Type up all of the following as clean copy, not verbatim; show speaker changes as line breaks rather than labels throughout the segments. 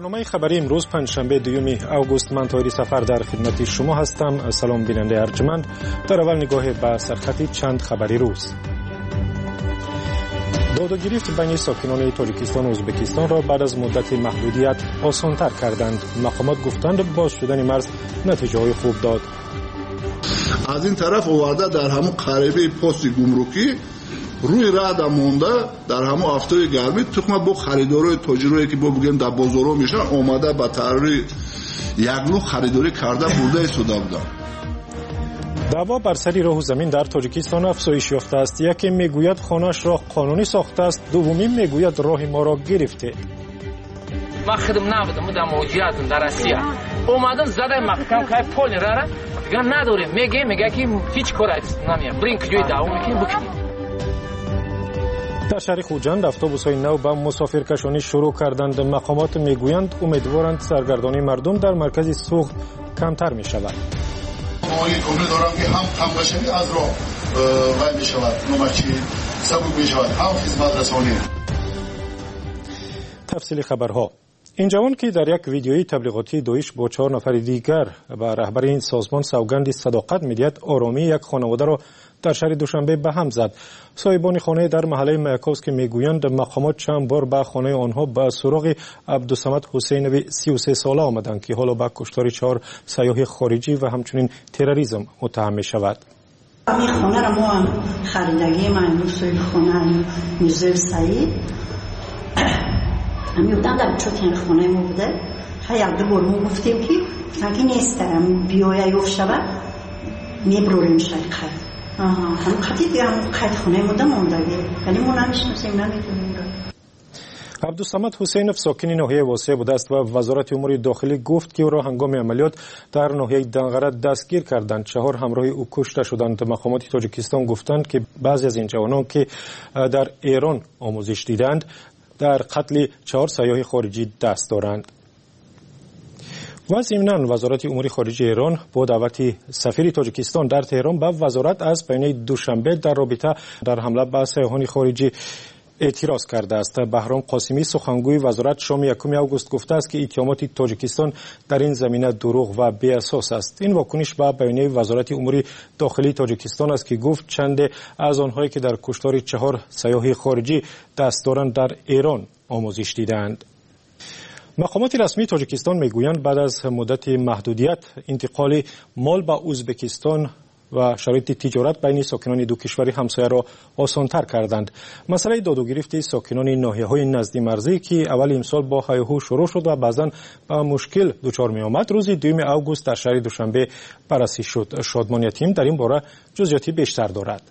برنامه خبری امروز پنجشنبه 2 اوگوست من طاهری سفر در خدمت شما هستم. سلام بیننده ارجمند. در اول نگاه به سرخط چند خبری روز. داد و گریخت بین ساکنان تاجیکستان و ازبکستان را بعد از مدت محدودیت آسان‌تر کردند. مقامات گفتند باز شدن مرز نتیجه های خوب داد.
از این طرف آورده در همون قریبه پست گمرکی روی راه مونده در همون هفته گرمی تخمه با خریدارای تاجرایی که بگیم در بازارها میشن آمده به طرح یگلو خریداری کرده برده ایستاده بودن.
دعوا بر سر راه و زمین در تاجیکستان افزایش یافته است. یکی میگوید خانه‌اش را قانونی ساخته است، دومی میگوید راه ما را گرفته.
من خودم نبودم در موجودیت در روسیه اومدن زده مقام که پول را دیگه نداره میگه که هیچ کاری نمیه برین کجای دعوا میکنیم بکنیم.
در شهر خوجند اتوبوس‌های نو به مسافرکشانی شروع کردند. مقامات میگویند امیدوارند سرگردانی مردم در مرکز سوخت کمتر می شود.
این کمه دارم که هم تماشایی از راه وای می شود، نمچی سبک می شود، هم خدمت رسانی.
تفصیل خبرها. این جوان که در یک ویدیویی تبلیغاتی داعش با 4 نفر دیگر و رهبر این سازمان سوگند صداقت می‌دهد آرامی یک خانواده را در شهر دوشنبه به هم زد. صاحبان خانه در محله مایکوس که میگویند مقامات چند بار به خانه آنها به سراغ عبدالصمد حسینوی 33 ساله آمدند که حالا به کشتار 4 سیاح خارجی و همچنین تروریسم متهم می شود.
این خانه را ما خریدگی من صاحب خانه میرزا سعید میودم در چوتین خانه ما بوده. یک دو بار ما گفتیم که سنگی نیست بیایه یوف شود میبروریم شریقه هم خطی دیگه هم قید خانه ما ماندگی یعنی ما نمیشناسیم نمیدونیم را.
عبدالصمد حسینوف ساکن ناحیه واسعه بوده است و وزارت امور داخلی گفت که او را هنگام عملیات در ناحیه دنغره دستگیر کردند. 4 همراه او کشته شدند. مقامات تاجیکستان گفتند که بعضی از این جوانان که در ایران آموزش دیدند در قتل 4 سیاح خارجی دست دارند. و ضمناً وزارت امور خارجه ایران با دعوت سفیر تاجیکستان در تهران به وزارت از بیانیه دوشنبه در رابطه در حمله به سیاحان خارجی اعتراض کرده است. بهرام قاسمی سخنگوی وزارت شام 1 اوگوست گفته است که اتهامات تاجیکستان در این زمینه دروغ و بی اساس است. این واکنش به بیانیه وزارت امور داخلی تاجیکستان است که گفت چند از آنهایی که در کشتار 4 سیاح خارجی دست دارند در ایران آموزش دیدند. مقامات رسمی تاجیکستان میگویند بعد از مدت محدودیت انتقال مال به ازبکستان و شرایط تجارت بین ساکنان دو کشور همسایه را آسان‌تر کردند. مسئله داد و گرفت ساکنان ناحیه‌های نزدی مرزی که اول امسال با هیاهو شروع شد و بعضاً به مشکل دچار می‌آمد روز 2 اوگوست در شهر دوشنبه بررسی شد. شادمان یتیم در این باره جزئیات بیشتر دارد.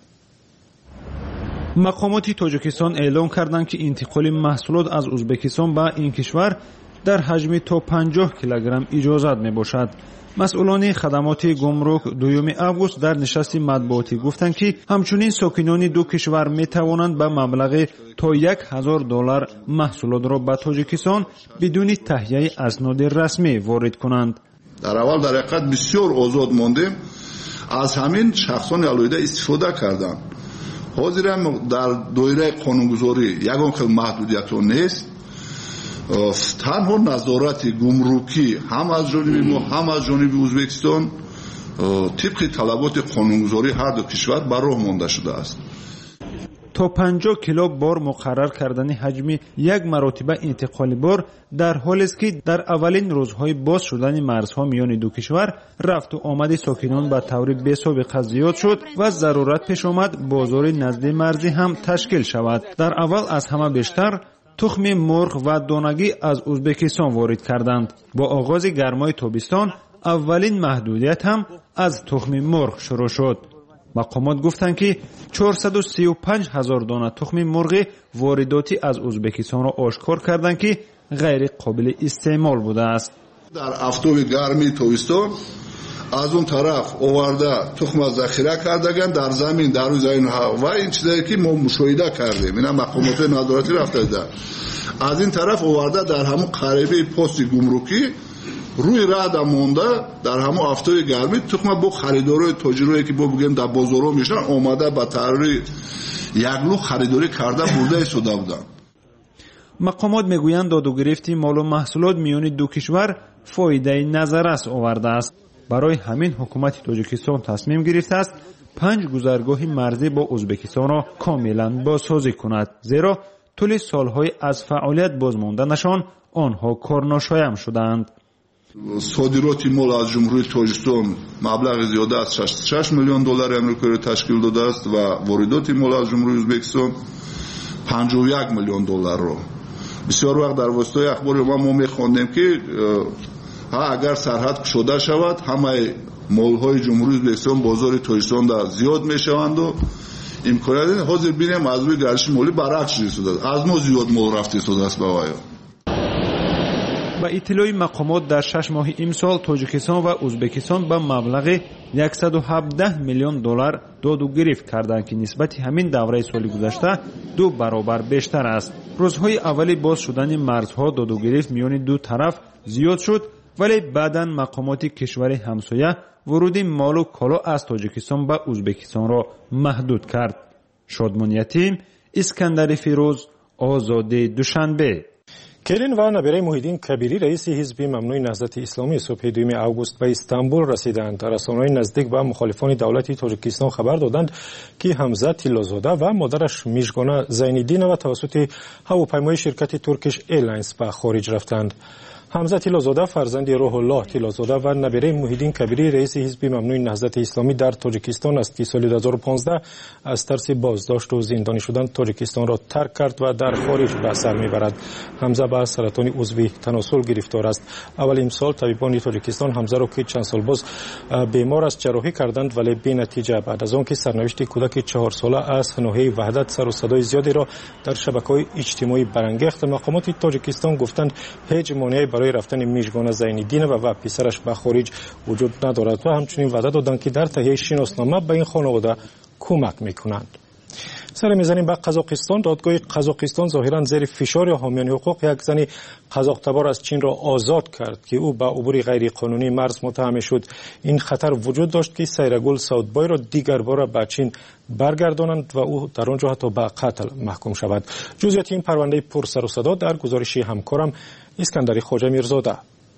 مقامات تاجیکستان اعلام کردند که انتقال محصولات از ازبکستان به این کشور در حجم تا 50 کیلوگرم اجازت میباشد. مسئولان خدمات گمرک 2 اوگوست در نشست مطبوعاتی گفتند که همچنین ساکنان دو کشور میتوانند به مبلغ تا $1000 محصولات را به تاجیکستان بدون تهیه اسناد رسمی وارد کنند.
در اول در حقیقت بسیار آزاد ماندیم، از همین شخصان علایده استفاده کردند. حاضر هم در دایره قانونگذاری یگان خیلی محدودیت نیست. تنها نظارت گمرکی هم از جانب ما هم از جانب ازبکستان طبق طلبات قانونگذاری هر دو کشور بر راه مانده شده است.
تا 50 کیلو بار مقرر کردن حجم یک مراتبه انتقال بار در حالی است که در اولین روزهای باز شدن مرزها میان دو کشور رفت و آمد ساکنان به طور بی‌سابقه زیاد شد و ضرورت پیش آمد بازار نزدی مرزی هم تشکیل شود. در اول از همه بیشتر تخم مرغ و دانگی از ازبکستان وارد کردند. با آغاز گرمای تابستان اولین محدودیت هم از تخم مرغ شروع شد. مقامات گفتند که 435,000 دانه تخم مرغ وارداتی از ازبکستان را آشکار کردند که غیر قابل استعمال بوده است.
در هفته گرمی تابستان از اون طرف آورده تخم ذخیره کردگان در زمین در روی زمین و این چیزایی که ما مشاهده کردیم اینا مقامات نظارتی رفته ده. از این طرف آورده در همون قریبه پست گمرکی روی راه مونده در همون هفته گرمی تخم با خریدارای تاجرایی که بگیم در بازارها میشن آمده به طرح یگلو خریداری کرده برده ایستاده بودن.
مقامات میگویند دادوگرفتی مال و محصولات میان دو کشور فایده نظررس آورده است. برای همین حکومت تاجیکستان تصمیم گرفته است 5 گذرگاه مرزی با ازبکستان را کاملا بازسازی کند، زیرا طول سالهای از فعالیت بازماندنشان آنها کارناشایم شدند.
صادرات مال از جمهوری تاجیکستان مبلغ زیاده از 6 میلیون دلار آمریکایی تشکیل داده است و واردات مال از جمهوری ازبکستان 51 میلیون دلار را. بسیار وقت در واسطه اخبار ما میخواندیم که اگر سرحد گشوده شود همه مالهای جمهوری ازبکستان بازار تاجیکستان در زیاد میشوند و امکانات حاضر بینیم از روی گردش مالی برعکس شده، از ما زیاد مال رفته شده است.
با اطلاع مقامات در 6 ماه امسال تاجیکستان و ازبکستان به مبلغ 117 میلیون دلار دادوگرفت کردند که نسبت همین دوره سال گذشته 2 برابر بیشتر است. روزهای اولی باز شدن مرزها دادوگرفت میان دو طرف زیاد شد، ولی بعداً مقامات کشور همسایه ورود مال و کالا از تاجیکستان به ازبکستان را محدود کرد. شادمان یتیم، اسکندر فیروز، آزادی دوشنبه.
کرین و نبیره محیدین کبیری رئیس حزب ممنوع نهضت اسلامی صبح 2 اوگوست به استانبول رسیدند. رسانه‌های نزدیک به مخالفان دولت تاجیکستان خبر دادند که حمزه طلازاده و مادرش میژگانا زینالدینова توسط هواپیمای شرکت ترکیش ایرلاینز به خارج رفتند. حمزه طلازاده فرزند روح الله طلازاده و نبیره محیدین کبیری رئیس حزب ممنوع نهضت اسلامی در تاجیکستان است که سال 2015 از ترس بازداشت و زندانی شدن تاجیکستان را ترک کرد و در خارج به سر میبرد. حمزه به سرطان عضوی تناسل گرفتار است. اول امسال طبیبان تاجیکستان حمزه را که چند سال باز بیمار است جراحی کردند، ولی بی نتیجه. بعد از آنکه سرنوشت کودک 4 ساله از ناحیه وحدت سر و صدای زیادی را در شبکه‌های اجتماعی برانگیخت، مقامات تاجیکستان گفتند هیچ مانعی برای رفتن میژگانا زینالدینова و پسرش به خارج وجود ندارد و همچنین وعده دادند که در تهیه شناسنامه به این خانواده کمک میکنند. سر میزنیم به قزاقستان. دادگاه قزاقستان ظاهرا زیر فشار حامیان حقوق یک زن قزاق‌تبار از چین را آزاد کرد که او به عبور غیر قانونی مرز متهم شد. این خطر وجود داشت که سیرگل ساودبای را دیگر بار به چین برگردانند و او در آنجا حتی به قتل محکوم شود. جزئیات این پرونده پر سر و صدا در گزارش همکارم اسکندر خواجه میرزاده.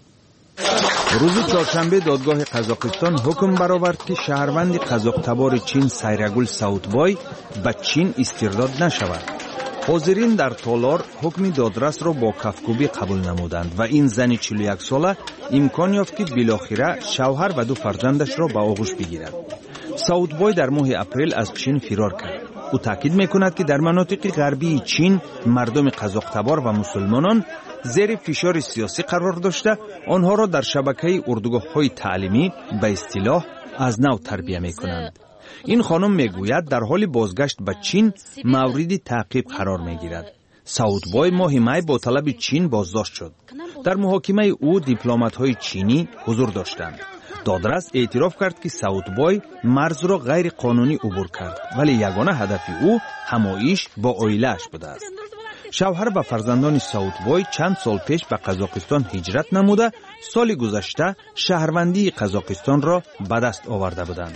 روز چهارشنبه دادگاه قزاقستان حکم برآورد که شهروند قزاق‌تبار چین سیرگل ساودبای به چین استرداد نشود. حاضرین در تالار حکم دادرس را با کفکوبی قبول نمودند و این زن 41 ساله امکان یافت که بالاخره شوهر و 2 فرزندش را به آغوش بگیرد. ساودبای در ماه اپریل از چین فرار کرد. او تاکید می‌کند که در مناطق غربی چین مردم قزاق‌تبار و مسلمانان زیر فشار سیاسی قرار داشته آنها را در شبکه اردوگاه‌های تعلیمی به اصطلاح از نو تربیت می‌کنند. این خانم میگوید در حال بازگشت به چین مورد تعقیب قرار می‌گیرد. ساودبای ماه می با طلب چین بازداشت شد. در محاکمه او دیپلمات‌های چینی حضور داشتند. دادرس اعتراف کرد که ساودبای مرز را غیر قانونی عبور کرد، ولی یگانه هدف او همایش با عائله‌اش بوده است. شوهر و فرزندان ساودبای چند سال پیش به قزاقستان هجرت نموده سال گذشته شهروندی قزاقستان را به دست آورده بودند.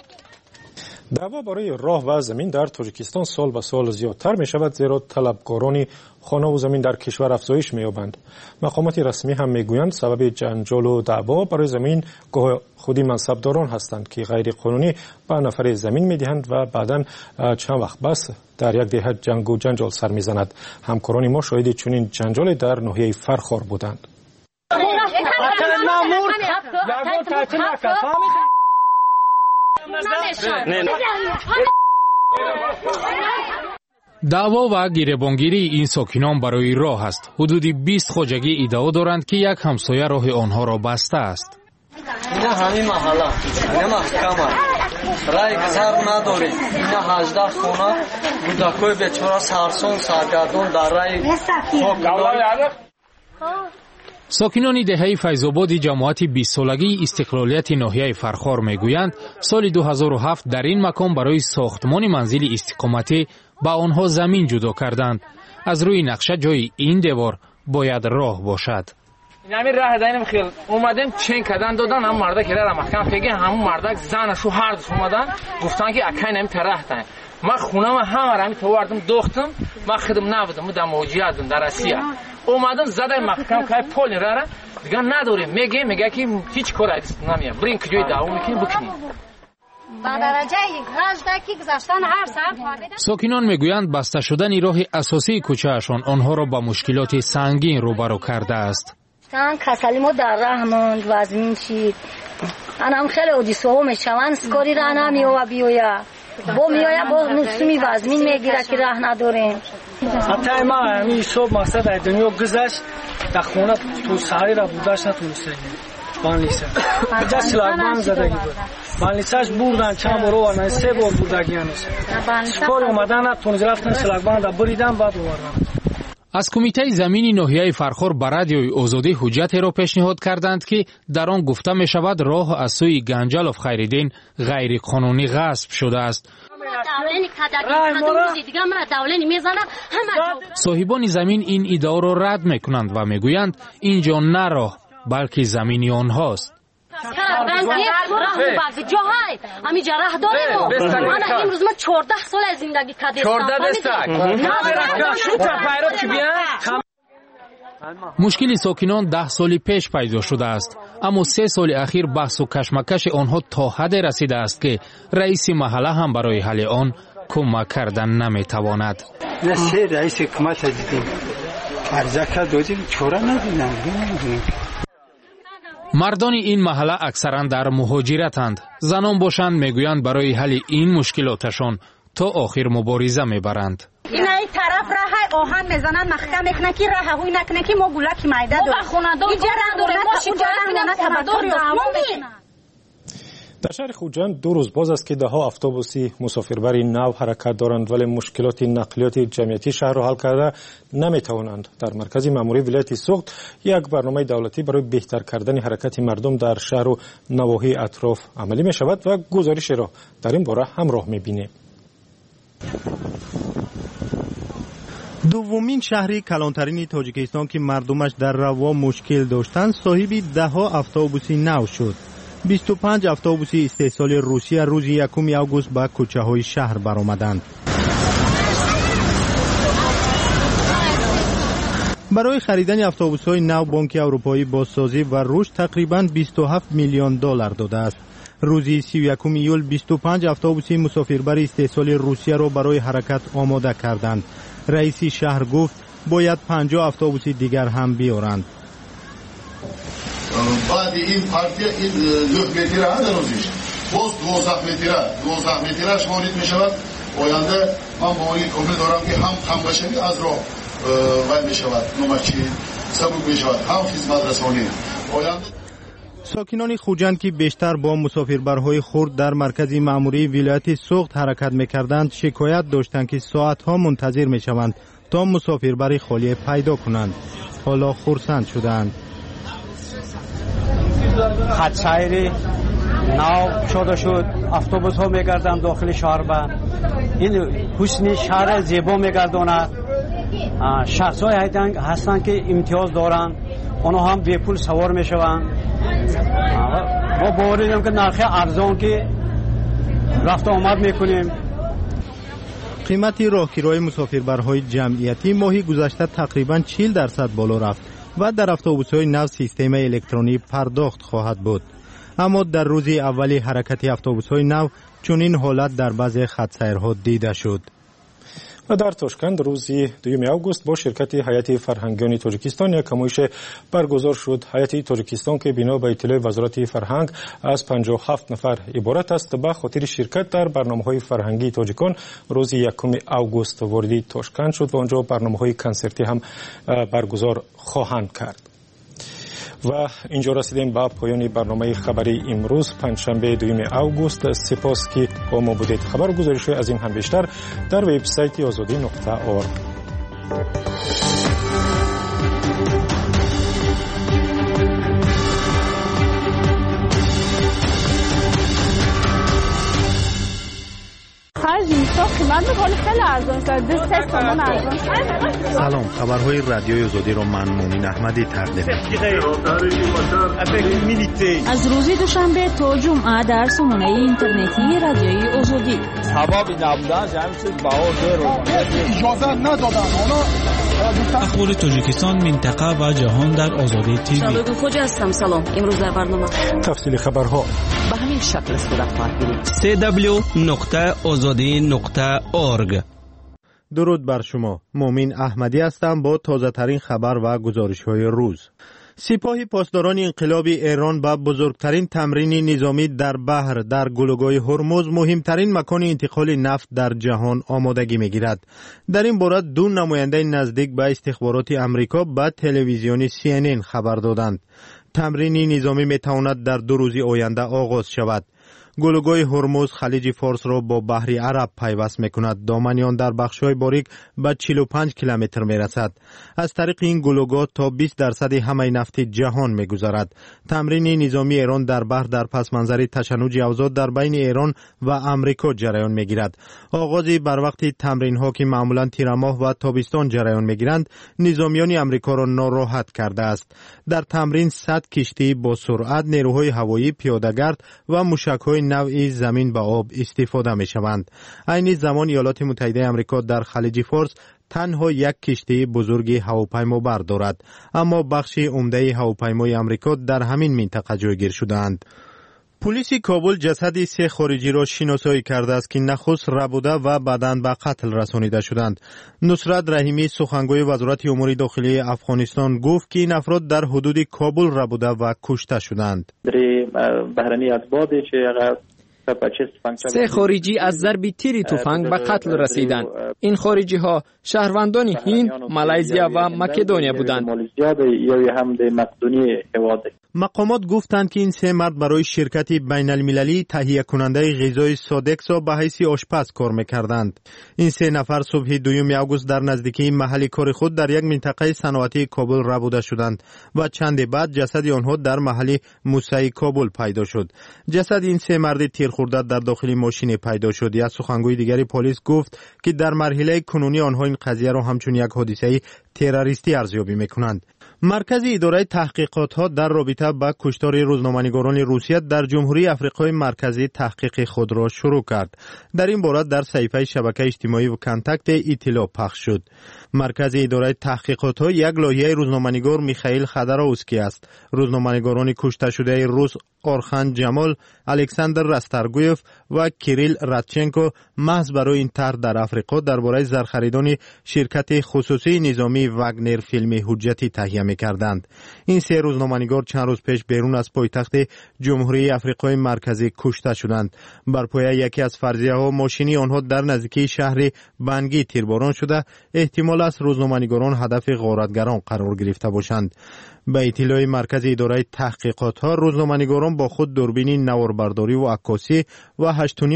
دعوا برای راه و زمین در تاجیکستان سال به سال زیادتر می شود، زیرا طلبکاران خانه و زمین در کشور افزایش می یابند. مقامات رسمی هم می گویند سبب جنجال و دعوا برای زمین گاه خودی منصبداران هستند که غیر قانونی به نفر زمین می دهند و بعداً چند وقت بس در یک دهه جنگ و جنجال سر می زند. همکاران ما شاهد چنین جنجال در ناحیه فرخار بودند.
دعوا و گریبانگیری این ساکنان برای راه است. حدود 20 خواجگی ادعا دارند که یک همسایه راه آنها را بسته است.
اینا همین محله، اینا محکمه. رای گذر نداریم. اینا 18 خونه کودکای بیچاره سرسون سرگردان در رای
ساکنان دهه فیض‌آباد جماعت 20 سالگی استقلالیت ناحیه فرخار میگویند سال 2007 در این مکان برای ساختمان منزل استقامتی با آنها زمین جدا کردند. از روی نقشه جای این دیوار باید راه باشد.
همین راه داینم خیل اومدن چین کردن دادن هم مردا که را محکم فکر همون مردا زن شوهر اومدن گفتن که اکای نمی طرح تن من خونم همه را توردم دوختم من خودم نبودم بودم موجودم در روسیه اومدم زده محکم که پول را دیگه نداریم میگه که هیچ کاری نمیه برین کجای دعوا میکنی بکنی.
با درجه 18 که گذاشتن هر ساعت
ساکنان میگویند بسته شدن راه اساسی کوچه‌شان آنها را با مشکلات سنگین روبرو کرده است.
کسلی ما در راه ماند وزمین شید انم خیلی اودیسو میشوند سکاری را نمیو بیویا با میایا با نصمی وزمین میگیره که راه نداریم.
حتی ما همین صبح مقصد در دنیا گذشت در خونه تو سهری را بوداش نتونستیم بانلیسه اینجا سلاگمان زدگی بود بانلیسهش بردن چند بار آوردن 3 بار بردگی هنوز سپار اومدن نتونست رفتن سلاگمان را بریدن بعد آوردن.
از کمیته زمینی ناحیه فرخار به رادیوی آزادی حجتی را پیشنهاد کردند که در آن گفته می شود راه از سوی گنجالوف خیریدین غیر قانونی غصب شده است. صاحبان زمین این ادعا را رد می کنند و می گویند اینجا نه راه بلکه زمینی آنهاست.
همینجا راه داریم من امروز من 14 سال از زندگی کردم.
مشکل ساکنان 10 سال پیش پیدا شده است اما 3 سال اخیر بحث و کشمکش آنها تا حد رسیده است که رئیس محله هم برای حل آن کمک کردن نمیتواند.
نه رئیس حکومت دیدیم عرضه کرد دادیم چوره ندیدم.
مردان این محله اکثرا در مهاجرتند. زنان باشند میگویند برای حل این مشکلاتشان تا آخر مبارزه میبرند.
این طرف راه آهن میزنن محکم میکنن که راه هوی نکنه که ما گولک میده
در شهر خوجند 2 روز باز است که دهها اتوبوسی مسافربری نو حرکت دارند ولی مشکلات نقلیاتی جمعیتی شهر را حل کرده نمیتوانند. در مرکز ماموری ولایت سوخت یک برنامه دولتی برای بهتر کردن حرکت مردم در شهر و نواحی اطراف عملی می شود و گزارش را در این باره همراه می بینیم.
دومین شهری کلانترین تاجیکستان که مردمش در روا مشکل داشتند صاحب دهها اتوبوسی نو شد. 25 اتوبوسی استحصال روسیه روز 1 آگوست به کوچه های شهر برآمدند. برای خریدن اتوبوس های نو بانک اروپایی بازسازی و رشد تقریباً 27 میلیون دلار داده است. روز 31 ایول 25 اتوبوسی مسافربر استحصال روسیه را برای حرکت آماده کردند. رئیس شهر گفت باید 50 اتوبوس دیگر هم بیارند.
بعد این پارتیا این 4 متر هنوزش باز 12 مترش وارد می شود. آینده من با این امید دارم که هم همباشمی از راه وارد می شود نمچی سبک می شود هم خدمت رسانی آینده.
ساکنان خوجند که بیشتر با مسافربرهای خرد در مرکز ماموری ولایت سوخت حرکت می‌کردند شکایت داشتند که ساعت‌ها منتظر می‌شوند تا مسافربر خالی پیدا کنند. حالا خرسند شدند.
خط سیری نو شده شد، اتوبوس ها میگردند داخل شهر با این حسن شهر زیبا میگرداند. شخص های هستند که امتیاز دارند آنها هم بی پول سوار میشوند. ما باوری داریم که نرخ ارزان که رفت آمد میکنیم.
قیمت راهگیرهای مسافربرهای جمعیتی ماهی گذشته تقریباً 40% بالا رفت و در اتوبوس‌های نو سیستم الکترونی پرداخت خواهد بود. اما در روز اولی حرکت اتوبوس‌های نو چنین حالت در بعضی خط‌سیرها دیده شد.
و در تاشکند روز 2 آگوست با شرکت هیئت فرهنگیان تاجیکستان یک نمایش برگزار شد. هیئت تاجیکستان که بنا به اطلاع وزارت فرهنگ از 57 نفر عبارت است به خاطر شرکت در برنامه‌های فرهنگی تاجیکان روز 1 آگوست وارد تاشکند شد و آنجا برنامه‌های کنسرتی هم برگزار خواهند کرد. و اینجا رسیدیم به پایان برنامه خبری امروز پنجشنبه 2 آگوست. سپاس که با ما بودید. خبر و گزارش از این هم بیشتر در وبسایت azadi.org.
Хажи, قیمت میکنه خیلی ارزان شد. 2 تومن ارزان شد.
سلام، خبرهای رادیوی آزادی را من مومین احمدی تقدیم
از روز دوشنبه تا جمعه در سامانه اینترنتی رادیوی آزادی.
سبب نبودن جمع شد بها اجازه ندادن.
اخبار تاجیکستان، منطقه و جهان در آزادی تیوی.
شبکه خوج هستم. سلام. امروز در برنامه
تفصیل خبرها
به همین شکل صورت خواهد گرفت.
www.azadi.org. درود بر شما. مومین احمدی هستم با تازه ترین خبر و گزارش های روز. سپاه پاسداران انقلابی ایران با بزرگترین تمرین نظامی در بحر در گلوگاه هرمز، مهمترین مکان انتقال نفت در جهان، آمادگی می‌گیرد. در این باره دو نماینده نزدیک به استخبارات امریکا به تلویزیون CNN خبر دادند. تمرین نظامی می‌تواند در 2 روز آینده آغاز شود. گلوگاه هرمز خلیج فارس را با بحر عرب پیوست می‌کند. دامن آن در بخش‌های باریک به 45 کیلومتر می‌رسد. از طریق این گلوگاه تا 20% همه نفت جهان می‌گذرد. تمرین نظامی ایران در بحر در پس منظر تشنج اوضاع در بین ایران و امریکا جریان می‌گیرد. آغاز بر وقت تمرین‌ها که معمولاً تیر ماه و تابستان جریان می‌گیرند، نظامیان امریکا را ناراحت کرده است. در تمرین 100 کشتی با سرعت، نیروهای هوایی، پیاده‌گرد و موشک‌های نوعی زمین به آب استفاده می شوند. این زمان ایالات متحده آمریکا در خلیج فارس تنها یک کشتی بزرگ هواپیما بر دارد، اما بخش عمده هواپیمای آمریکا در همین منطقه جایگیر شدند. پلیس کابل جسد 3 خارجی را شناسایی کرده است که نخست ربوده و بعداً به قتل رسانیده شدند. نصرت رحیمی، سخنگوی وزارت امور داخلی افغانستان، گفت که این افراد در حدود کابل ربوده و کشته شدند.
3 خارجی از ضرب تیر تفنگ به قتل رسیدند. این خارجی ها شهروندان هند، مالزیا و مکدونیا بودند.
مقامات گفتند که این 3 مرد برای شرکت بین المللی تهیه کننده غذای سادکسا به حیث آشپز کار میکردند. این 3 نفر صبح 2 آگوست در نزدیکی محل کار خود در یک منطقه صنعتی کابل ربوده شدند و چند بعد جسد آنها در محل موسعی کابل پیدا شد. جسد این 3 مرد تیر خورده در داخل ماشین پیدا شد. یک سخنگوی دیگری پلیس گفت که در مرحله کنونی آنها این قضیه را همچون یک حادثه تروریستی ارزیابی میکنند. مرکز اداره تحقیقات ها در رابطه با کشتار روزنامه‌نگاران روسیه در جمهوری آفریقای مرکزی تحقیق خود را شروع کرد. در این باره در صفحه شبکه اجتماعی و کانتاکت اطلاع پخش شد. مرکز اداره تحقیقات ها یک لایحه روزنامه‌نگار میخائیل خدراوسکی است. روزنامه‌نگاران کشته شده روس آرخان جمال، الکساندر راستارگویف و کیریل رادچنکو محض برای این طرح در آفریقا درباره زرخریدن شرکت خصوصی نظامی واگنر فیلم حجتی تهیه می‌کردند. این 3 روزنامه‌نگار چند روز پیش بیرون از پایتخت جمهوری آفریقای مرکزی کشته شدند. بر پایه یکی از فرضیه‌ها ماشینی آنها در نزدیکی شهر بانگی تیرباران شده، احتمال است روزنامه‌نگاران هدف غارتگران قرار گرفته باشند. به اطلاع مرکز اداره تحقیقات ها، روزنامه‌نگاران با خود دوربین نواربرداری و عکاسی و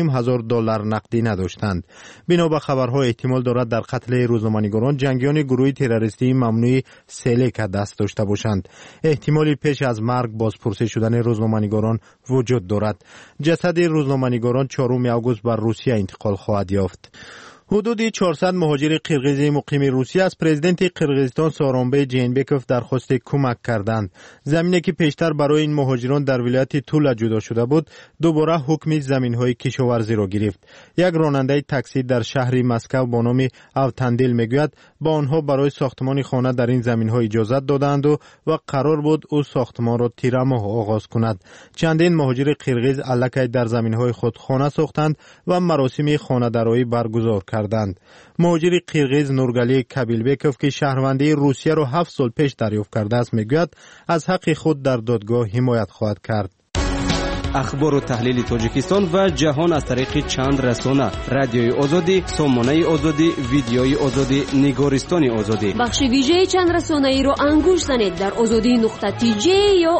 $8,500 نقدی نداشتند. بنا به خبرها احتمال دارد در قتل روزنامه‌نگاران جنگیان گروه تروریستی ممنوع سلک دست داشته باشند. احتمالی پیش از مرگ بازپرسی شدن روزنامه‌نگاران وجود دارد. جسد روزنامه‌نگاران 4 آگوست بر روسیه انتقال خواهد یافت. حدود 400 مهاجر قرقیز مقیم روسیه از پرزیدنت قرقیزستان سورونبای جینبکوف درخواست کمک کردند. زمینی که پیشتر برای این مهاجران در ولایت تولا جدا شده بود، دوباره حکم زمین‌های کشاورزی را گرفت. یک راننده تاکسی در شهر مسکو با نام اوتاندیل میگوید با آنها برای ساختمان خانه در این زمین‌ها اجازه دادند و قرار بود او ساختمان را تیر ماه آغاز کند. چندین مهاجر قرقیز الکی در زمین‌های خود خانه ساختند و مراسم خانه‌داری برگزار کردند. مهاجر قرقیز نورگلی کابیلبکوف که شهروندی روسیه را 7 سال پیش دریافت کرده است میگوید از حق خود در دادگاه حمایت خواهد کرد.
اخبار و تحلیل تاجیکستان و جهان از طریق چند رسانه: رادیوی آزادی، سامانه آزادی، ویدیوی آزادی، نگارستان آزادی.
بخش ویژه چند رسانه ای را انگوش زنید در azadi.tj یا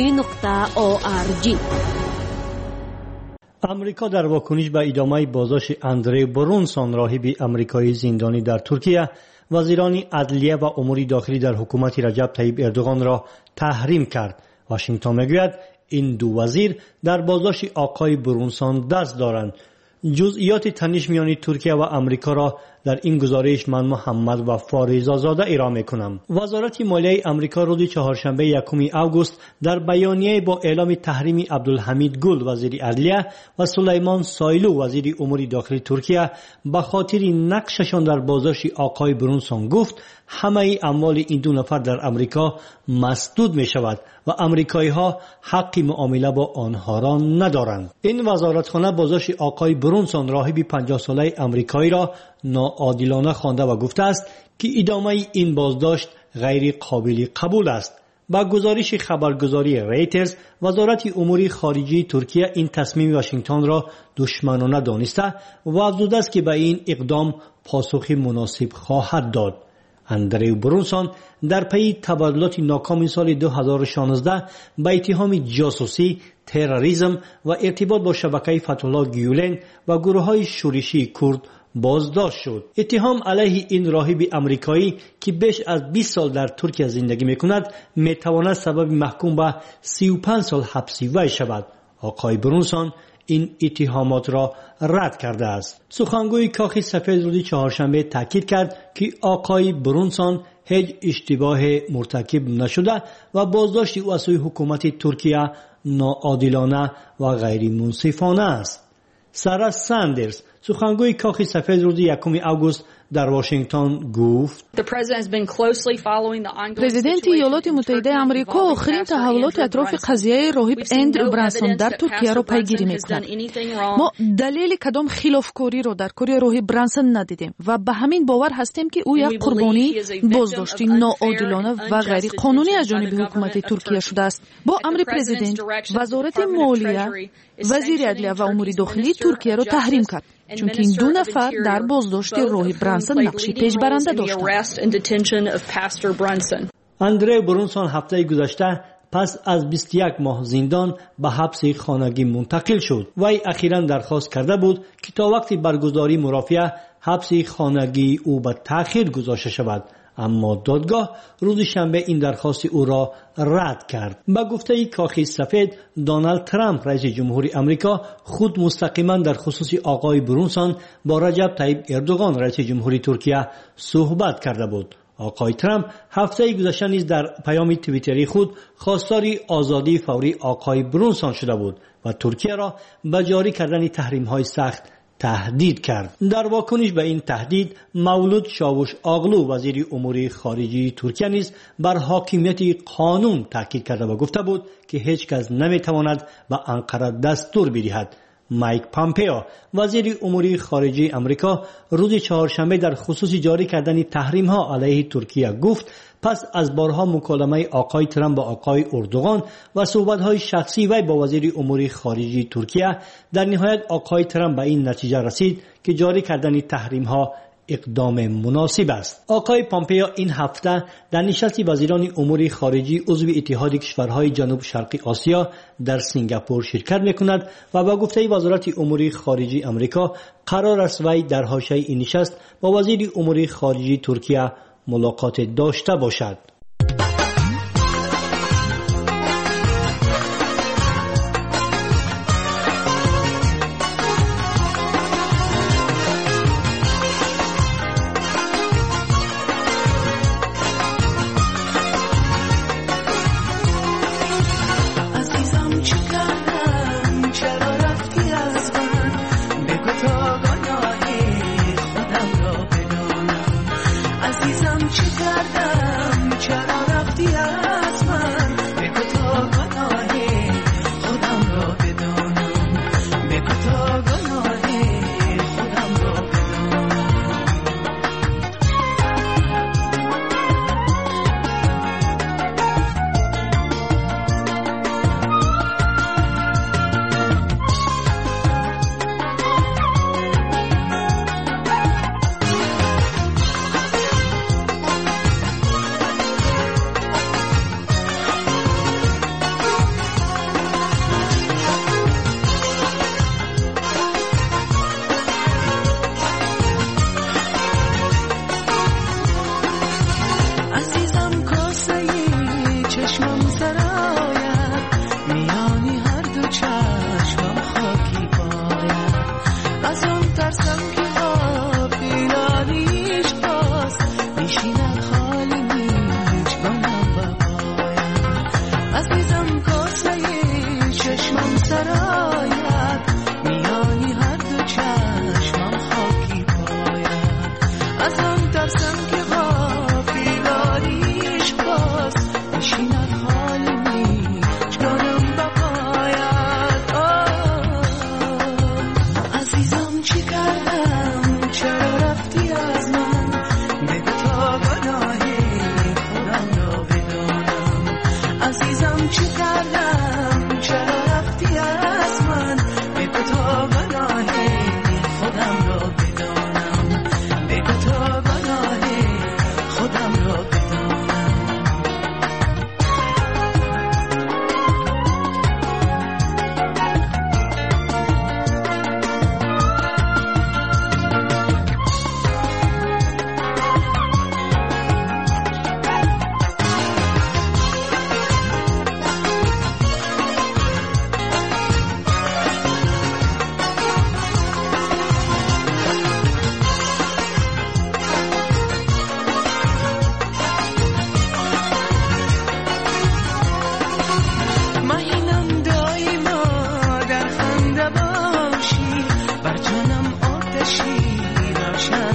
azadi.org.
امریکا در واکنش به ادامه بازداشت اندری برونسون راهب امریکایی زندانی در ترکیه، وزیران عدلیه و امور داخلی در حکومت رجب طیب اردوغان را تحریم کرد. واشنگتن میگوید این دو وزیر در بازداشت آقای برونسون دست دارند. جزئیات تنش میان ترکیه و امریکا را در این گزارش من محمد و فاریزاده ارائه میکنم. وزارت مالیه امریکا روز چهارشنبه 1 آگوست در بیانیه با اعلام تحریم عبدالحمید گل وزیر عدلیه و سلیمان سایلو وزیر امور داخلی ترکیه به خاطر نقششان در بازداشت آقای برونسون گفت همه اموال این دو نفر در امریکا مسدود می شود و امریکایی ها حق معامله با آنها را ندارند. این وزارتخانه بازداشت آقای برونسون راهب 50 ساله امریکایی را ناعادلانه خوانده و گفته است که ادامه این بازداشت غیر قابل قبول است. با گزارش خبرگزاری ریترز، وزارت امور خارجه ترکیه این تصمیم واشنگتن را دشمنانه دانسته و افزوده است که به این اقدام پاسخ مناسب خواهد داد. اندریو برونسون در پی تبادلات ناکام سال 2016 به اتهام جاسوسی، تروریسم و ارتباط با شبکه فتح‌الله گیولن و گروه‌های شورشی کرد بازداشت شد. اتهام علیه این راهب امریکایی که بیش از 20 سال در ترکیه زندگی می‌کند می‌تواند سبب محکوم به 35 سال حبسی وی شود. آقای برونسون این اتهامات را رد کرده است. سخنگوی کاخ سفید روز چهارشنبه تاکید کرد که آقای برونسون هیچ اشتباه مرتکب نشده و بازداشت او از سوی حکومت ترکیه ناعادلانه و غیر منصفانه است. سارا ساندرز سخنگوی کاخ سفید روز 1 آگوست در واشنگتن گفت
پرزیدنت ایالات متحده آمریکا آخرین تحولات اطراف قضیه راهب اندریو برانسون در ترکیه را پیگیری می‌کند. ما دلیل کدام خلافکاری را در کار راهب برانسون ندیدیم و به همین باور هستیم که او یک قربانی بازداشتی ناعادلانه و غیر قانونی از جانب حکومت ترکیه شده است. با امر پرزیدنت، وزارت مالیه، وزیر عدلیه و امور داخلی ترکیه را تحریم کرد چون که این دو نفر در بازداشت راهب برانسون نقشی پیشبرنده داشتند.
اندریو برونسون هفته گذشته پس از 21 ماه زندان به حبس خانگی منتقل شد. وی اخیراً درخواست کرده بود که تا وقت برگزاری مرافعه حبس خانگی او به تأخیر گذاشته شود، اما دادگاه روز شنبه این درخواست او را رد کرد. با گفته کاخ سفید، دونالد ترامپ رئیس جمهوری آمریکا خود مستقیما در خصوص آقای برونسون با رجب طیب اردوغان رئیس جمهوری ترکیه صحبت کرده بود. آقای ترامپ هفته گذشته نیز در پیام توییتری خود خواستار آزادی فوری آقای برونسون شده بود و ترکیه را به جاری کردن تحریم‌های سخت تهدید کرد. در واکنش به این تهدید، مولود چاوش آغلو وزیر امور خارجه ترکیه نیز بر حاکمیت قانون تاکید کرده و گفته بود که هیچ کس نمیتواند به انقره دستور بدهد. مایک پامپئو وزیر امور خارجه آمریکا روز چهارشنبه در خصوص جاری کردن تحریم ها علیه ترکیه گفت پس از بارها مکالمه آقای ترامپ با آقای اردوغان و صحبت های شخصی وی با وزیر امور خارجه ترکیه، در نهایت آقای ترامپ به این نتیجه رسید که جاری کردن تحریم ها اقدام مناسب است. آقای پامپئو این هفته در نشست وزیران امور خارجه عضو اتحاد کشورهای جنوب شرقی آسیا در سنگاپور شرکت میکند و با گفته وزارت امور خارجه آمریکا قرار است وی در حاشیه این نشست با وزیر امور خارجه ترکیه ملاقات داشته باشد.
چه کردم چه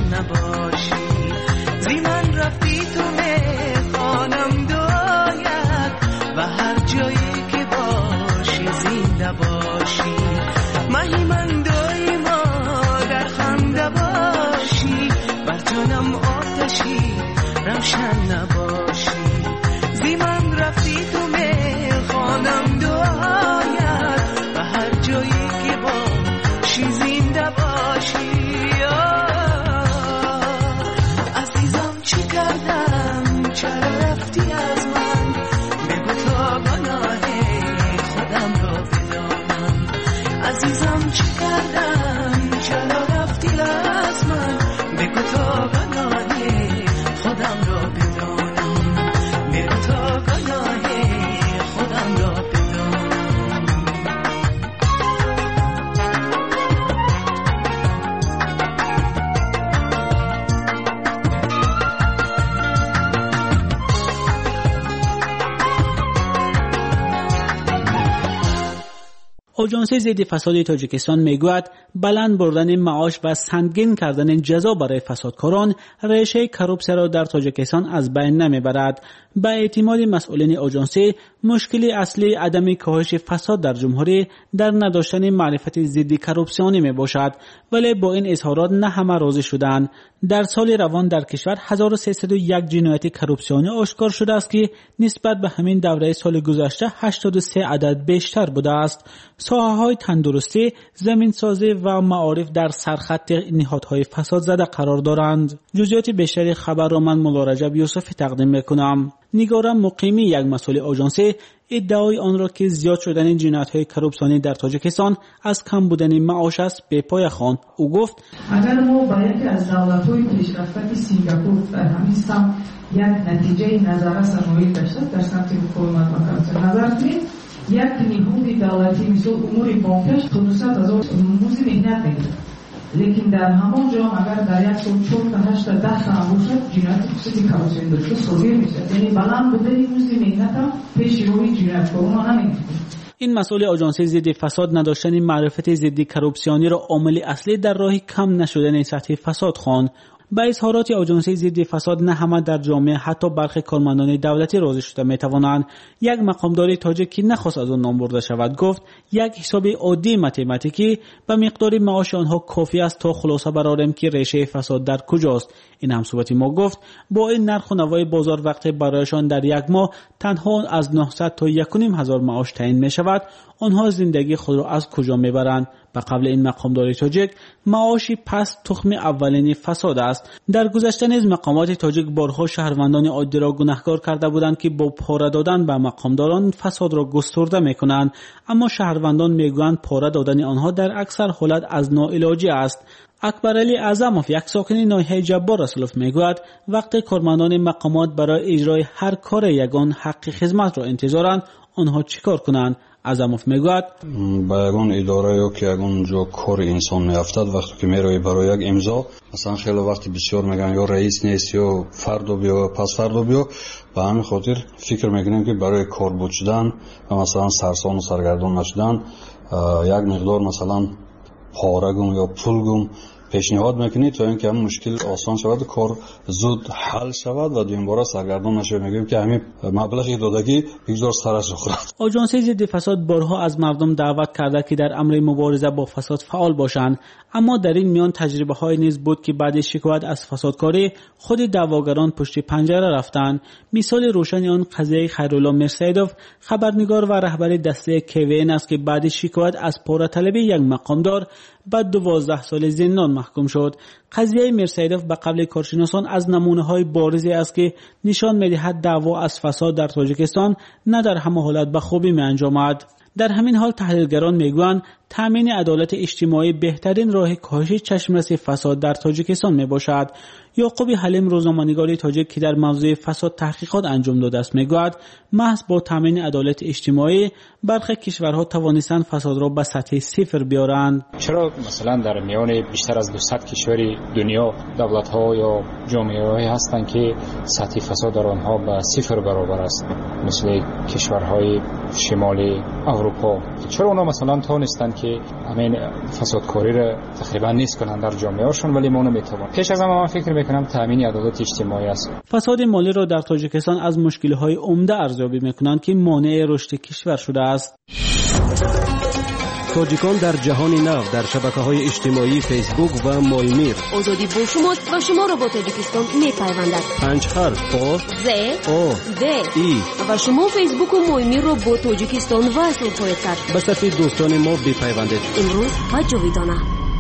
نباشی زی من رفتی تو میخوانم داید و هر جایی که باشی زنده باشی مهی من دایما در خنده باشی بر جانم آتشی روشن نباشی زی من رفتی تو میخوانم داید و هر جایی که باشی زنده باشی عزیزم چی کردم چرا رفتی از من بگو تا گناه خودم را بدانم عزیزم چی کردم چرا رفتی از من بگو تا گناه خودم را بدانم بگو تا گناه خودم را بدانم
آژانس ضد فساد تاجیکستان میگوید بلند بردن معاش و سنگین کردن جزا برای فسادکاران ریشه کروپسیا را در تاجیکستان از بین نمیبرد. به اعتماد مسئولین آژانس مشکل اصلی عدم کاهش فساد در جمهوری در نداشتن معرفت ضد کروپسیونی میباشد، ولی با این اظهارات نه همه راضی شدند. در سال روان در کشور 1301 جنایت کروپسیونی آشکار شده است که نسبت به همین دوره سال گذشته 83 عدد بیشتر بوده است. ساحه‌های تندرستی، زمینسازی و معارف در سرخط نهادهای فساد زده قرار دارند. جزئیات بیشتری خبر را من مولا رجب یوسفی تقدیم میکنم. نگارم مقیمی یک مسئول آژانس ادعای آن را که زیاد شدن جنایت‌های کروپسیونی در تاجیکستان از کم بودن معاش است به پای خواند. او گفت
اگر ما با یکی از دولت‌های پیشرفته که سینگاپور در همین سمت یک نتیجه نظر سرمایه داشته در سمت حکومت و کارت نظر کنید، یک نهاد دولتی مثل امور بانکش خصوصا از موزی مهنت میگیره، لیکن در همان جا اگر در یک سال 4 تا 8 تا 10 تا باشد جنایت خصوصی کروپسیون داشته صادر میشه، یعنی بلند بودن موزی مهنت هم پیش روی جنایت کاران نمیگیره.
این مسئول آژانس ضد فساد نداشتن معرفت ضد کروپسیونی را عامل اصلی در راه کم نشدن سطح فساد خواند. با اظهارات آژانس ضد فساد نه همه در جامعه حتی برخی کارمندان دولتی راضی شده میتوانند. یک مقامدار تاجیک که نخواست از آن نام برده شود گفت یک حساب عادی متماتیکی به مقدار معاش آنها کافی است تا خلاصه برآوریم که ریشه فساد در کجاست. این همصحبت ما گفت با این نرخ و نوای بازار وقتی برایشان در یک ماه تنها از 900 تا 1,500 معاش تعیین می شود، آنها زندگی خود را از کجا میبرند؟ به قبل این مقامدار تاجیک معاشی پس تخم اولین فساد است. در گذشته نیز مقامات تاجیک بارها شهروندان عادی را گناهکار کرده بودند که با پاره دادن به مقامداران فساد را گسترده میکنند، اما شهروندان میگویند پاره دادن آنها در اکثر حالت از ناعلاجی است. اکبر علی اعظموف یک ساکن ناحیه جبار رسولوف میگوید وقتی کارمندان مقامات برای اجرای هر کار یگان حق خدمت را انتظارند، آنها چیکار کنند؟ اعظموف میگوید
با یگان اداره یا که یگان جا کار انسان میافتد وقتی که میروی برای یک امضا، مثلا خیلی وقتی بسیار میگن یا رئیس نیست یا فردا بیا پس فردا بیا، به همین خاطر فکر میکنیم که برای کاربرد شدن و مثلا سرسان و سرگردان نشدن یک مقدار مثلا پارگم یا پولگم پیشنهاد میکنید تا اینکه همین مشکل آسان شود، کار زود حل شود و دویم بار سرگردان نشه. میگیم که همین مبلغی دادگی بگذار سرش بخورد.
آژانس ضد فساد بارها از مردم دعوت کرده که در امر مبارزه با فساد فعال باشند، اما در این میان تجربه های نیز بود که بعد شکایت از فسادکاری خود دعواگران پشت پنجره رفتند. مثال روشن آن قضیه خیرالله میرسیدوف، خبرنگار و رهبر دسته کوین است که بعد شکایت از پاره طلبی یک مقامدار بعد 12 سال زندان محکوم شد. قضیه میرسیدوف به قبل کارشناسان از نمونه‌های بارزی است که نشان می‌دهد دعوا از فساد در تاجیکستان نه در همه حالت به خوبی می‌انجامد. در همین حال تحلیلگران میگویند تامین عدالت اجتماعی بهترین راه کاهش چشمرس فساد در تاجیکستان میباشد. یعقوب حلیم روزنامه‌نگار تاجیک که در موضوع فساد تحقیقات انجام داده است میگوید محض با تامین عدالت اجتماعی برخی کشورها توانستند فساد را به سطح صفر بیارند.
چرا مثلا در میان بیشتر از 200 کشور دنیا دولت‌ها یا جامعه‌هایی هستند که سطح فساد در آنها به صفر برابر است، مثل کشورهای شمال اروپا؟ چرا اونا مثلا توانستند که همین فسادکاری را تقریبا نیست کنند در جامعهشون، ولی ما نمیتوانیم. پیش از همه من فکر میکنم تامین عدالت اجتماعی است.
فساد مالی را در تاجیکستان از مشکل‌های عمده ارزیابی میکنند که مانع رشد کشور شده است.
تاجیکان در جهان نو در شبکه‌های اجتماعی فیسبوک و مایمیر.
آزادی با شماست و شما را با تاجیکستان می‌پیوندد.
5 حرف آ
ز
او
د
ای
و شما فیسبوک و مایمیر را با تاجیکستان وصل خواهید کرد.
به صفحه دوستان ما بپیوندید.
امروز و جاویدانه.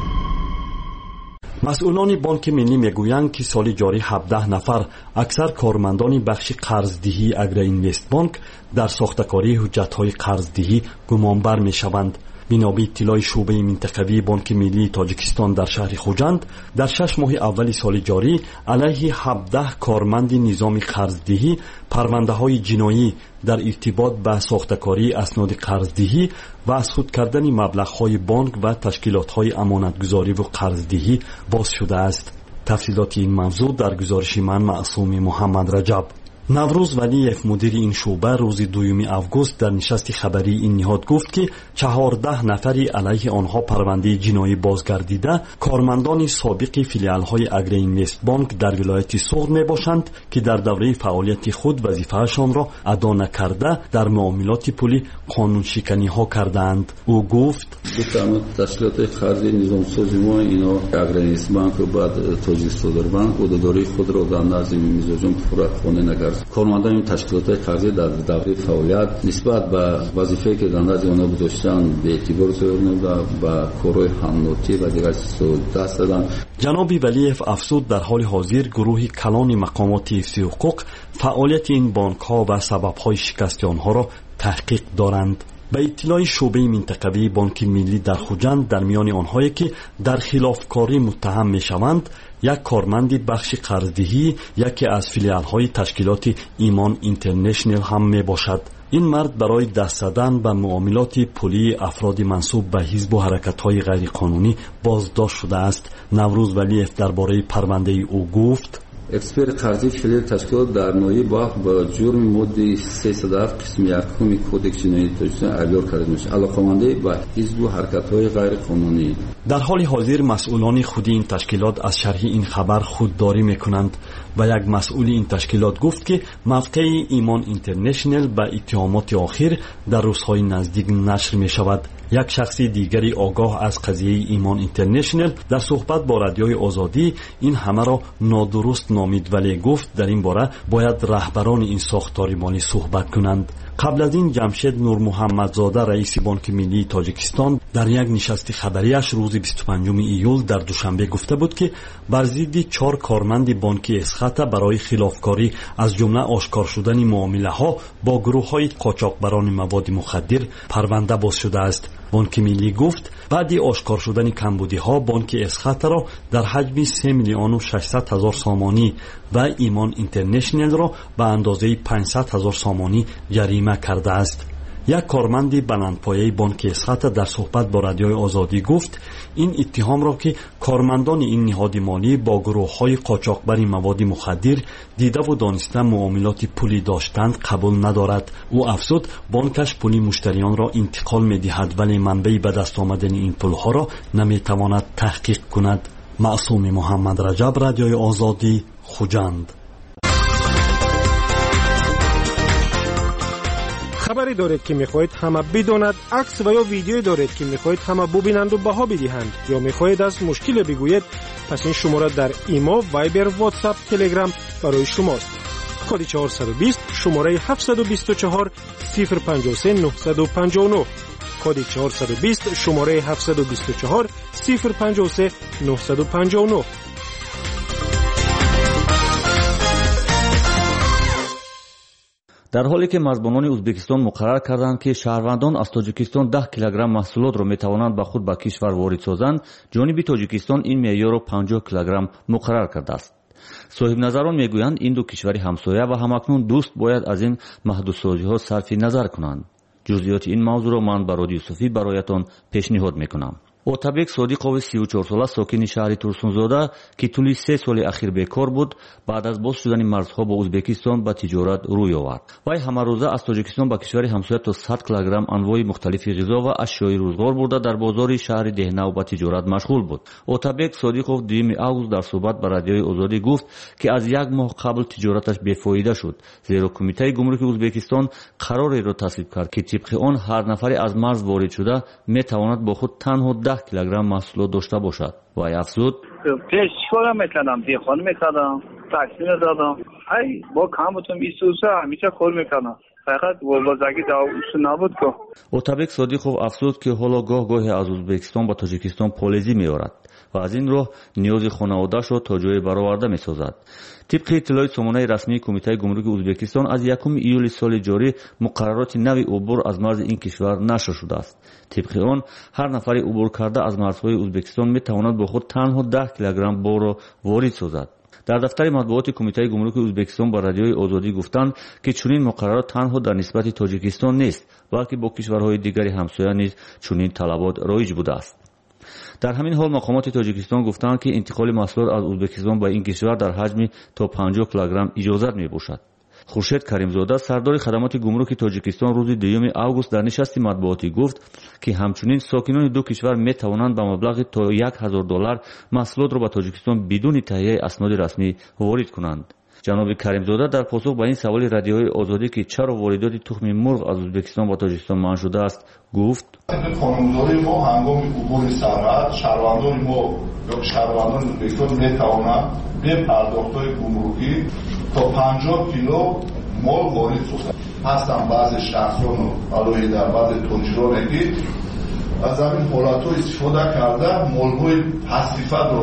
مسئولان بانک ملی میگویند که سال جاری 17 نفر اکثر کارمندان بخش قرضدهی اگری اینوست بانک در ساختکاری حجت‌های قرضدهی گمانبر می‌شوند. بنا به اطلاع شعبه منطقوی بانک ملی تاجیکستان در شهر خوجند در 6 ماه اول سال جاری علیه 17 کارمند نظام قرضدهی پرونده‌های جنایی در ارتباط به ساختکاری اسناد قرضدهی و از خود کردن مبلغ‌های بانک و تشکیلات‌های امانتگذاری و قرضدهی باز شده است. تفصیلات این موضوع در گزارش من معصوم محمد رجب. نوروز ولیف مدیر این شعبه روز 2 آگوست در نشست خبری این نهاد گفت که 14 نفری علیه آنها پرونده جنایی بازگردیده کارمندان سابق فیلیال‌های اگری اینوست بانک در ولایت سوغد میباشند که در دوره فعالیت خود وظیفه‌شان را ادا نکرده در معاملات پولی قانون شکنی ها کردند. او گفت
تشکیلات خارجی نظام سازی ما اینا اگری اینوست بانک و بعد تاجیکستان بانک عهدهداری خود را در نظم میزاجم پورا خونه نکرد. کارمندان این تشکیلات خارجی در دوره فعالیت نسبت به وظیفه‌ای که در نظر آنها داشتن به اعتبار گرفتند و با کارهای همنوتی و دیگر دست دادند.
جناب ولیف افزود در حال حاضر گروه کلان مقامات حفظ حقوق فعالیت این بانک‌ها و سبب‌های شکست آنها را تحقیق دارند. به اطلاع شعبه منطقوی بانک ملی در خوجند در میان آنهایی که در خلافکاری متهم میشوند یک کارمند بخش قرضدهی یکی از فیلیال‌های تشکیلات ایمان اینترنشنل هم میباشد. این مرد برای دست زدن به معاملات پولی افراد منسوب به حزب و حرکت‌های غیرقانونی بازداشت شده است. نوروز ولیف درباره پرونده او گفت
اکسپرت قرضی فعلی تشکیلات در نوعی با جرم ماده 307 قسم 1 کدکس جنایی تاجیکستان احضار کرده میشه علاقه‌مند به حزب و حرکت‌های غیر قانونی.
در حال حاضر مسئولان خودی این تشکیلات از شرح این خبر خودداری میکنند و یک مسئول این تشکیلات گفت که موقع ایمان اینترنشنل به اتهامات آخر در روزهای نزدیک نشر می شود. یک شخص دیگری آگاه از قضیه ایمان اینترنشنل در صحبت با رادیوی آزادی این همه را نادرست نامید ولی گفت در این باره باید رهبران این ساختار مالی صحبت کنند. قبل از این جمشید نور محمدزاده رئیس بانک ملی تاجیکستان در یک نشست خبریش روز 25 ایول در دوشنبه گفته بود که بر ضد 4 کارمند بانک اسخط برای خلافکاری از جمله آشکار شدن معامله ها با گروه های قاچاقبران مواد مخدر پرونده باز شده است. بانک ملی گفت بعد آشکار شدن کمبودی ها بانک اسخط را در حجم 3,600,000 سامانی و ایمان اینترنشنل را به اندازه 500,000 سامانی جریمه کرده است. یک کارمند بلندپایه بانک اسخط در صحبت با رادیوی آزادی گفت این اتهام را که کارمندان این نهاد مالی با گروه‌های قاچاقبر مواد مخدر دیده و دانسته معاملات پولی داشتند قبول ندارد. او افزود بانکش پولی مشتریان را انتقال می‌دهد ولی منبع به دست آمدن این پول‌ها را نمی‌تواند تحقیق کند. معصوم محمد رجب، رادیوی آزادی، خوجند.
خبری دارید که میخواهید همه بداند، عکس و یا ویدیویی دارید که میخواهید همه ببینند و بها بدهند یا میخواهید از مشکل بگویید، پس این شماره در ایما، وایبر، واتساپ، تلگرام برای شماست. کد 420 شماره 724 053 959 کد 420 شماره 724 053 959.
در حالی که مرزبانان ازبکستان مقرر کردند که شهروندان از تاجیکستان 10 کیلوگرم محصولات را میتوانند به خود به کشور وارد سازند، جانب تاجیکستان این معیار را 50 کیلوگرم مقرر کرده است. صاحب نظران میگویند این دو کشور همسایه و همکنون دوست باید از این محدودسازی‌ها صرف نظر کنند. جزئیات این موضوع را من برای یوسفی برایتان پیشنهاد میکنم. отабек содиқови 34 сола сокини шаҳри турсунзода ки тӯли 3 соли ахир бекор буд, баъд аз боз шудани марзҳо бо узбекистон ба тиҷорат рӯй овард. вай ҳамарӯза аз тоҷикистон ба кишвари ҳамсоя то 100 килограмм анвои мухталифи ғизо ва ашёи рӯзгор бурда дар бозори шаҳри деҳнав ба тиҷорат машғул буд. отабек содиқов 2 август дар суҳбат ба радиои озодӣ гуфт ки аз як моҳ қабл тиҷораташ бефоида шуд, зеро кумитаи гумруки ӯзбекистон қарореро тасвиб кард ки тибқи он ҳар нафаре аз марз ворид шуда метавонад бо худ танҳо 10 килограмм маҳсулот дошта бошад. вай афзуд:
пеш чикора мекардам, деҳқонӣ мекардам, такси медодам, ай бо кам бутум исуса ҳамиша кор мекардам. фақат вобазагӣ дар ушу набуд ко.
отабек содиқов афзуд ки ҳоло гоҳ-гоҳе аз ӯзбекистон ба тоҷикистон полезӣ меорад ва аз ин роҳ ниёзи хонаводашро то ҷое бароварда месозад. тибқи иттилои сомонаи расмии кумитаи гумруки ӯзбекистон аз 1 июли соли ҷорӣ муқаррароти нави убур аз марзи ин кишвар нашр шудааст. тибқи он ҳар нафари убур карда аз марзҳои ӯзбекистон метавонад бо худ танҳо 10 килограмм борро ворид созад. дар дафтари матбуоти кумитаи гумруки ӯзбекистон ба радиои озодӣ гуфтанд ки чунин муқаррарот танҳо дар нисбати тоҷикистон нест, балки бо кишварҳои дигари ҳамсоя низ чунин талабот роиҷ будааст. дар ҳамин ҳол мақомоти тоҷикистон гуфтанд ки интиқоли маҳсулот аз ӯзбекистон ба ин кишвар дар ҳаҷми то 50 килограмм иҷозат мебошад. хуршед каримзода, сардори хадамоти гумруки тоҷикистон, рӯзи 2 август дар нишасти матбуотӣ гуфт ки ҳамчунин сокинони ду кишвар метавонанд ба маблағи то $1000 маҳсулотро ба тоҷикистон бидуни таҳияи асноди расмӣ ворид кунанд. ҷаноби каримзода дар посух ба ин саволи радиои озодӣ ки чаро воридоти тухми мурғ аз ӯзбекистон ба тоҷикистон манъ шудааст гуфт:
қонундори мо ҳангоми убури сарҳад шаҳрвандони мо ё шаҳрвандони ӯзбекистон метавонанд бе пардохтҳои гумрукӣ то 50 кило мол ворид созанд. ҳастанд баъзе шахсону алоҳи дар баъзе тоҷироне ки аз ҳамин ҳолатҳо истифода карда молҳои пастсифатро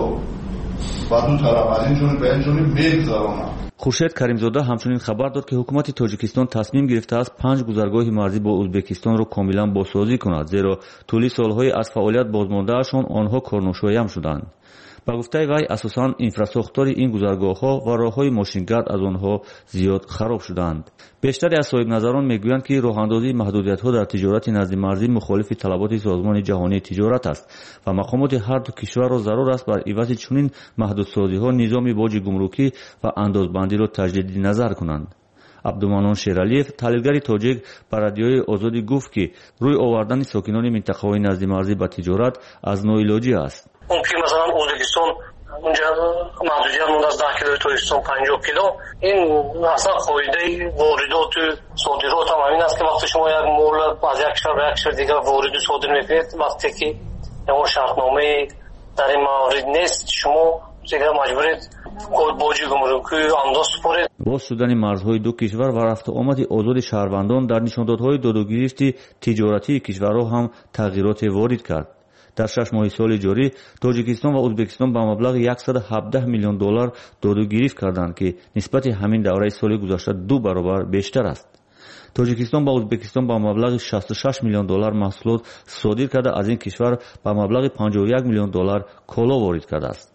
ба ду тараф аз ин ҷониб ба ин ҷониб мегзаронанд.
хуршед каримзода ҳамчунин хабар дод ки ҳукумати тоҷикистон тасмим гирифтааст 5 гузаргоҳи марзӣ бо ӯзбекистонро комилан бозсозӣ кунад, зеро тӯли солҳои аз фаъолият бозмондаашон онҳо корношоям шуданд. ба гуфтаи вай асосан инфраструктураи ин гузаргоҳҳо ва роҳҳои мошингард аз онҳо зиёд хароб шуданд. бештари аз соҳибназарон мегӯянд ки роҳандозии маҳдудиятҳо дар тиҷорати наздимарзӣ мухолифи талаботи созмони ҷаҳонии тиҷорат аст ва мақомоти ҳар ду кишварро зарур аст бар ивази чунин маҳдудсозиҳо низоми боҷи гумрукӣ ва андозбандиро таҷдиди назар кунанд. абдуманон шералиев, таҳлилгари тоҷик, ба радиои озодӣ гуфт ки рӯй овардани сокинони минтақаҳои наздимарзӣ ба тиҷорат аз ноилоҷӣ аст.
мумкин масалан ӯзбекистон унҷа маҳдудият монда аз 10 килои тоҷикистон 50 кило. ин асла қоидаи воридоту содирот ҳам ҳамин аст ки вақте шумо як мол аз як кишвар ба як кишвар дигар вориду содир мекунед, вақте ки ягон шартномаи дар ин маврид нест, шумо дигар маҷбуред боҷи гумрукӣ андоз супоред.
боз шудани марзҳои ду кишвар ва рафту омади озоди шаҳрвандон дар нишондодҳои додугирифти тиҷоратии кишварҳо ҳам тағйироте ворид кард. дар 6 моҳи соли ҷорӣ тоҷикистон ва ӯзбекистон ба маблағи $117 миллион доду гирифт карданд ки нисбати ҳамин давраи соли гузашта 2 баробар бештар аст. тоҷикистон ба ӯзбекистон ба маблағи $66 миллион маҳсулот содир карда, аз ин кишвар ба маблағи $51 миллион коло ворид кардааст.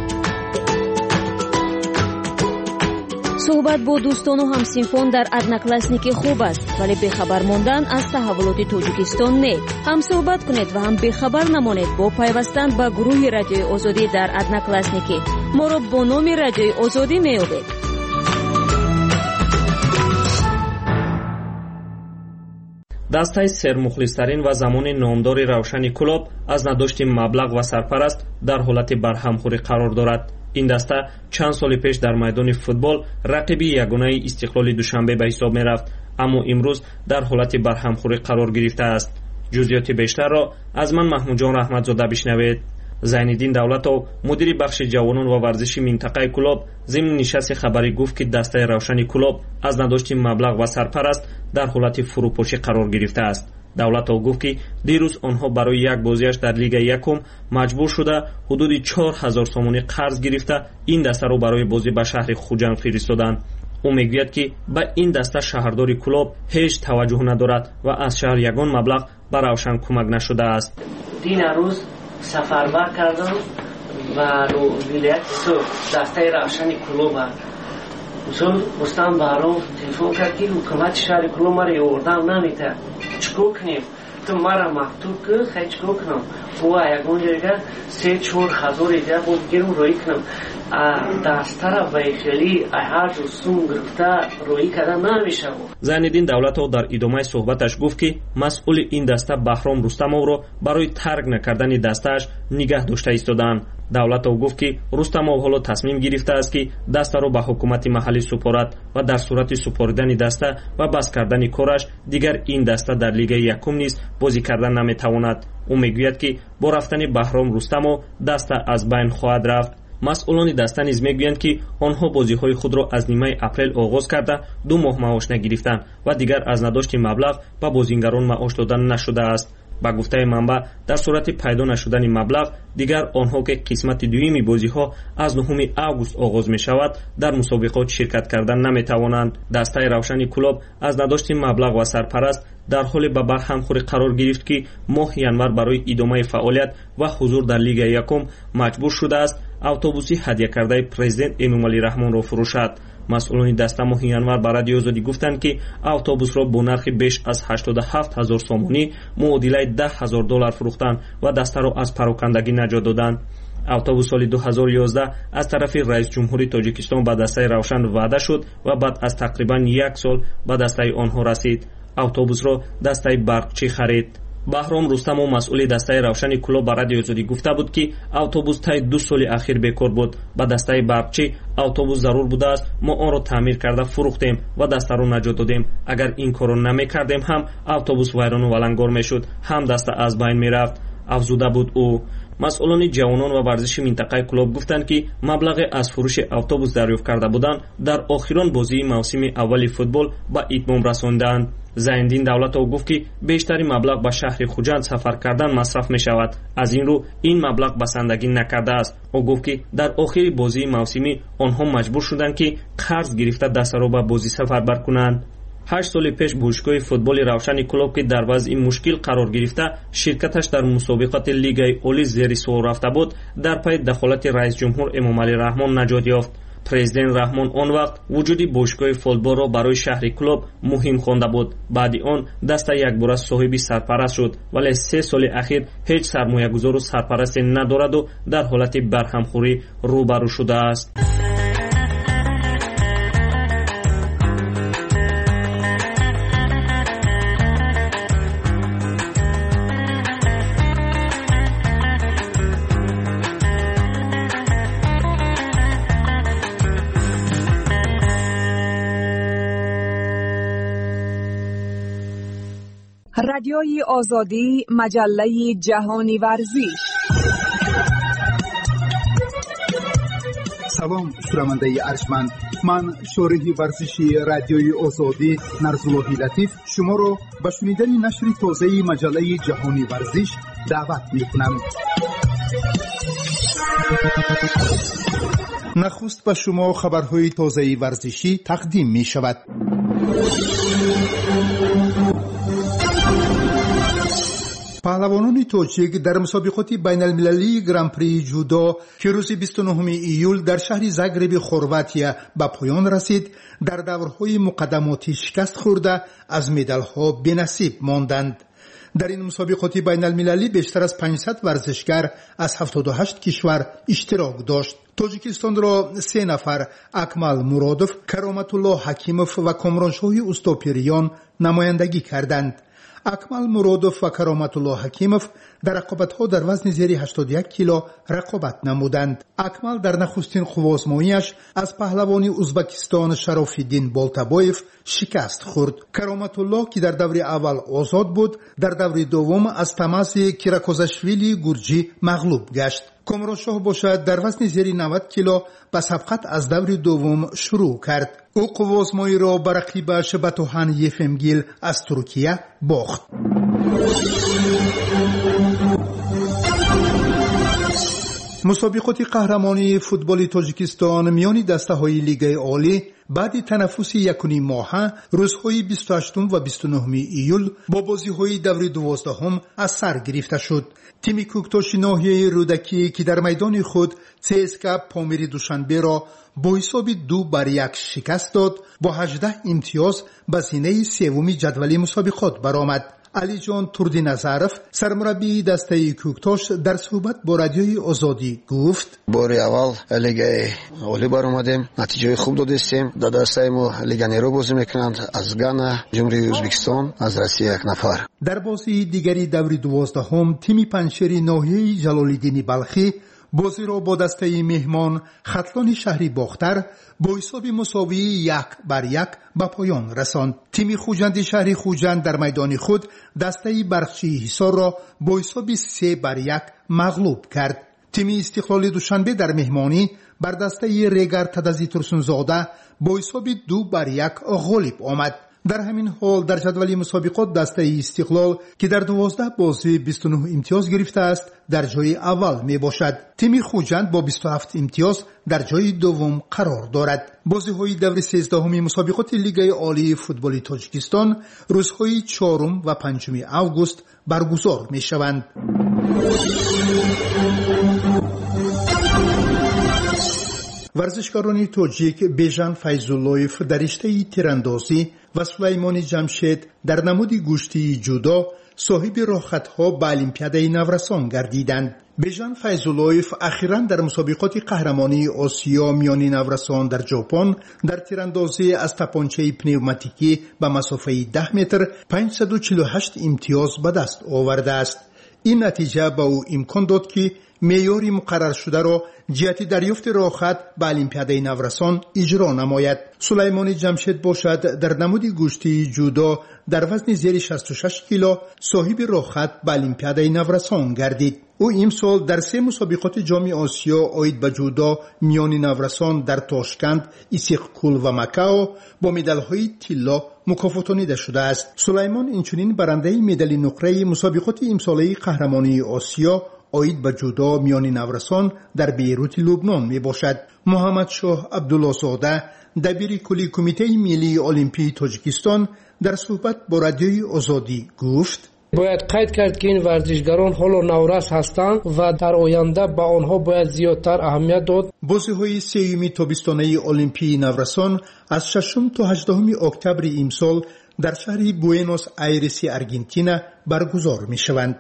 суҳбат бо дӯстону ҳамсинфон дар одноклассники хуб аст, вале бехабар мондан аз таҳаввулоти тоҷикистон не. ҳам суҳбат кунед ва ҳам бехабар намонед бо пайвастан ба гурӯҳи радиои озодӣ дар одноклассники. моро бо номи радиои озодӣ меёбед.
дастаи сермухлистарин ва замони номдори Равшани Кулоб аз надошти маблағ ва сарпараст дар ҳолати барҳамхӯрӣ қарор дорад. ин даста чанд соли пеш дар майдони футбол рақиби ягонаи Истиқлоли Душанбе ба ҳисоб мерафт, аммо имрӯз дар ҳолати барҳамхӯрӣ қарор гирифтааст. ҷузъиёти бештарро аз ман Маҳмудҷон Раҳматзода бишнавед. Зайниддин Давлатов, мудири бахши ҷавонон ва варзиши минтақаи Кулоб, зимни нишасти хабарӣ гуфт ки дастаи Равшани Кулоб аз надошти маблағ ва сарпараст дар ҳолати фурӯпошӣ қарор гирифтааст. Давлатов гуфт ки дирӯз онҳо барои як бозиаш дар Лигаи Якум маҷбур шуда ҳудуди 4000 сомонӣ қарз гирифта ин дастаро барои бозӣ ба шаҳри Хуҷанд фиристоданд. ӯ мегӯяд ки ба ин даста шаҳрдори Кулоб ҳеҷ таваҷҷӯҳ надорад ва аз шаҳр ягон маблағ ба Равшан кӯмак нашудааст.
дина рӯз сафарбар кардам ва вилояти Сур дастаи Равшани Кулоба Зул Рустам Баҳров телефон кард ки ҳукумати шаҳри Кулоб маро ёрдам наметавад. чикор кунем? ту мара мактуб кӯ, хай чикор кунам? و یگان جایگه 3-4 هزار ایده بود گیرم روی کنم دستر ویخلی احاج و سون گرفته روی کردن نمیشه.
زیندین دولتов дар идомаи суҳбаташ гуфт ки масъули ин даста Баҳром Рустамовро барои тарк накардани дастааш нигаҳ дошта истоданд. давлатов гуфт ки Рустамов ҳоло тасмим гирифтааст ки дастаро ба ҳукумати маҳаллӣ супорад ва дар сурати супоридани даста ва бас кардани кораш дигар ин даста дар лигаи якум низ бозӣ кардан наметавонад. ӯ мегӯяд ки бо рафтани Баҳром Рустамов даста аз байн хоҳад рафт. масъулони даста низ мегӯянд ки онҳо бозиҳои худро аз нимаи апрел оғоз карда 2 моҳ маош нагирифтанд ва дигар аз надошти маблағ ба бозингарон маош дода нашудааст. ба гуфтаи манбаъ дар сурати пайдо нашудани маблағ дигар онҳо ки қисмати дуюми бозиҳо аз 9 август оғоз мешавад дар мусобиқот ширкат кардан наметавонанд. дастаи равшани кулоб аз надошти маблағ ва сарпараст дар ҳоле ба барҳамхӯрӣ қарор гирифт ки моҳи январ барои идомаи фаъолият ва ҳузур дар лигаи якум маҷбур шудааст автобуси ҳадиякардаи президент Эмомалӣ Раҳмонро фурӯшад. масъулони даста моҳи январ ба Радиои Озодӣ гуфтанд ки автобусро бо нархи беш аз 87 000 сомонӣ муодилаи $10,000 фурӯхтанд ва дастаро аз парокандагӣ наҷот доданд. автобус соли 2011 аз тарафи раис ҷумҳури Тоҷикистон ба дастаи Равшан ваъда шуд ва баъд аз тақрибан 1 сол ба дастаи онҳо расид. автобусро дастаи Барқчӣ харид. Баҳром Рустамов масъули дастаи равшани кулоб ба Радиои Озодӣ гуфта буд ки автобус таи 2 соли ахир бекор буд. ба дастаи Барқчӣ автобус зарур будааст, мо онро таъмир карда фурӯхтем ва дастаро наҷот додем. агар ин корро намекардем ҳам автобус вайрону валангор мешуд, ҳам даста аз байн мерафт, афзуда буд ӯ. масъулони ҷавонон ва варзиши минтақаи кулоб гуфтанд ки маблағе аз фурӯши автобус дарёфт карда буданд дар охирон бозии мавсими аввали футбол ба итмом расонидаанд. Зайндин Давлатов гуфт ки бештари маблағ ба шаҳри Хуҷанд сафар кардан масраф мешавад. аз ин рӯ ин маблағ басандагӣ накардааст. ӯ гуфт ки дар охири бозии мавсимӣ онҳо маҷбур шуданд ки қарз гирифта дастаро ба бозӣ сафарбар кунанд. 8 соли пеш бошгоҳи футболи равшани кулоб ки дар вазъи мушкил қарор гирифта ширкаташ дар мусобиқати лигаи олӣ зери суол рафта буд, дар пайи дахолати раис ҷумҳур Эмомалӣ Раҳмон наҷот ёфт. президент Раҳмон он вақт вуҷуди бошгоҳи футболро барои шаҳри кулоб муҳим хонда буд. баъди он даста якбора соҳиби сарпараст шуд, вале 3 соли ахир ҳеҷ сармоягузору сарпарасте надораду дар ҳолати барҳамхӯрӣ рӯбарӯ шудааст.
رادیوی آزادی، مجله جهانی ورزش.
سلام شنونده ارجمند، من شارح ورزشی رادیوی آزادی نرزاللهی لطیف شما را به شنیدن نشر تازه مجله جهانی ورزش دعوت می‌کنم. نخست به شما خبرهای تازه ورزشی تقدیم می‌شود. پهلوانان تاجیک در مسابقات بین المللی گرانپری جودو که روز 29 ایول در شهر زاگرب خرواتیا به پایان رسید، در دورهای مقدماتی شکست خورده از مدال‌ها بی‌نصیب ماندند. در این مسابقات بین المللی بیشتر از 500 ورزشگر از 78 کشور اشتراک داشت. تاجیکستان را 3 نفر اکمل مرادوف، کرامت الله حکیموف و کامرانشاه اوستاپیریان نمایندگی کردند. اکمل مرادوف و کرامت الله حکیموف در رقابت‌ها در وزن زیر 81 کیلو رقابت نمودند. اکمل در نخستین خوازمایی‌اش از پهلوان ازبکستان شراف‌الدین بالتابایف شکست خورد. کرامت الله که در دور اول آزاد بود، در دور دوم از تماس کیراکوزاشویلی گورجی مغلوب گشت. کامرانشاه باشد در وزن زیر 90 کیلو به سبقت از دور دوم شروع کرد. او خوازمایی را بر رقیبش باتوهان یفمگیل از ترکیه باخت. مسابقات قهرمانی فوتبال تاجیکستان میان دسته‌های لیگ عالی بعد تنفس 1 ماه روزهای 28 و 29 ایول با بازی‌های دور 12 از سر گرفته شد. تیم کوکتاش ناحیه رودکی که در میدان خود CSKA پامیر دوشنبه را با حساب 2-1 شکست داد، با 18 امتیاز به زینه سوم جدول مسابقات برآمد. علیجان تردی نظرف سرمربی دسته کوکتاش در صحبت با رادیوی آزادی گفت
بار اول لیگ اولی بار اومدیم، نتیجه خوب دادیم. در دسته ما لیگ نیرو بازی میکنند، از گانا، جمهوری ازبکستان، از روسیه یک نفر.
در بازی دیگری دوری 12 تیم پنشری ناحیه جلال‌الدین بلخی بازی را با دسته مهمان خطلان شهری باختر با حساب مساوی 1-1 به پایان رساند. تیم خوجند شهری خوجند در میدان خود دسته برخچی حصار را با حساب 3-1 مغلوب کرد. تیم استقلال دوشنبه در مهمانی بر دسته ریگر تدزی ترسونزاده با حساب 2-1 غالب آمد. در همین حال در جدول مسابقات دسته استقلال که در 12 بازی 29 امتیاز گرفته است در جای اول می باشد. تیم خوجند با 27 امتیاز در جای دوم قرار دارد. بازی های دور 13 مسابقات لیگ عالی فوتبال تاجیکستان روزهای 4 و 5 آگوست برگزار می شوند. ورزشکاران تاجیک بیژن فیض‌اللهیف در رشته تیراندازی و سلیمان جمشید در نمود گشتی جودو صاحب راهخطها به المپیادهای نورسان گردیدند. بیژن فیض‌اللهیف اخیراً در مسابقات قهرمانی آسیا میانی نورسان در ژاپن در تیراندازی از تپانچه پنوماتیکی به مسافه 10 متر 548 امتیاز به دست آورده است. این نتیجه به او امکان داد که معیاری مقرر شده را جهت دریافت راهخط به المپیادهای نورسان اجرا نماید. سلیمان جمشید باشد در نمود گشتی جودو در وزن زیر 66 کیلو صاحب راهخط به المپیادهای نورسان گردید. او امسال در 3 مسابقات جام آسیا عاید به جودو میانی نورسان در تاشکند، ایسیقکول و مکاو با مدال‌های طلا مکافاتانیده شده است. سلیمان اینچنین برنده مدال نقره مسابقات امساله قهرمانی آسیا عاید به جودو میانی نورسان در بیروت لبنان می باشد. محمد شاه عبدالله زاده دبیر کلی کمیته ملی المپی تاجیکستان در صحبت با رادیوی آزادی گفت
باید قید کرد که این ورزشگران حالا نورس هستند و در آینده به آنها باید زیادتر اهمیت داد.
بازی‌های سوم تابستانه المپی نورسان از 6 تا 18 اکتبر امسال در شهر بوئنوس آیرس آرژانتین برگزار می‌شوند.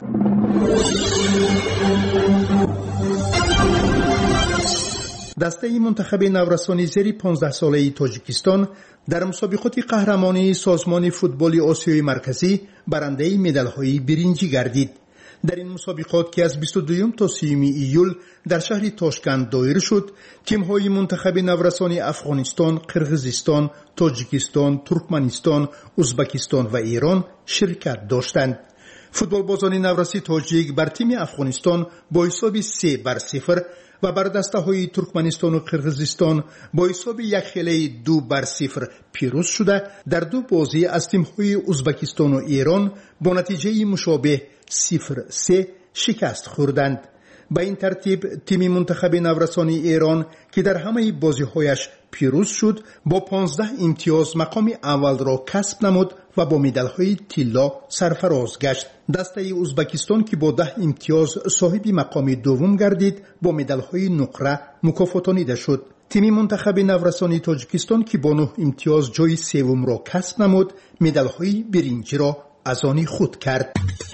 دسته منتخب نورسانی زیر 15 ساله تاجیکستان در مسابقات قهرمانی سازمان فوتبال آسیای مرکزی برنده مدال‌های برنجی گردید. در این مسابقات که از 22 تا 30 ایول در شهر تاشکند دایر شد، تیم‌های منتخب نورسانی افغانستان، قرقیزستان، تاجیکستان، ترکمنستان، ازبکستان و ایران شرکت داشتند. فوتبال بازان نورسی تاجیک بر تیم افغانستان با حساب 3-0 و بر دسته‌های ترکمنستان و قرقیزستان با حساب 1-2 پیروز شده در 2 بازی از تیم‌های ازبکستان و ایران با نتیجه مشابه 0-3 شکست خوردند. به این ترتیب تیم منتخب نورسانی ایران که در همه بازی‌هایش پیروز شد با 15 امتیاز مقام اول را کسب نمود و با مدال‌های طلا سرفراز گشت. دسته ازبکستان که با 10 امتیاز صاحب مقام دوم گردید با مدال‌های نقره مکافاتانیده شد. تیم منتخب نورسانی تاجیکستان که با 9 امتیاز جای سوم را کسب نمود مدال‌های برنجی را از آن خود کرد.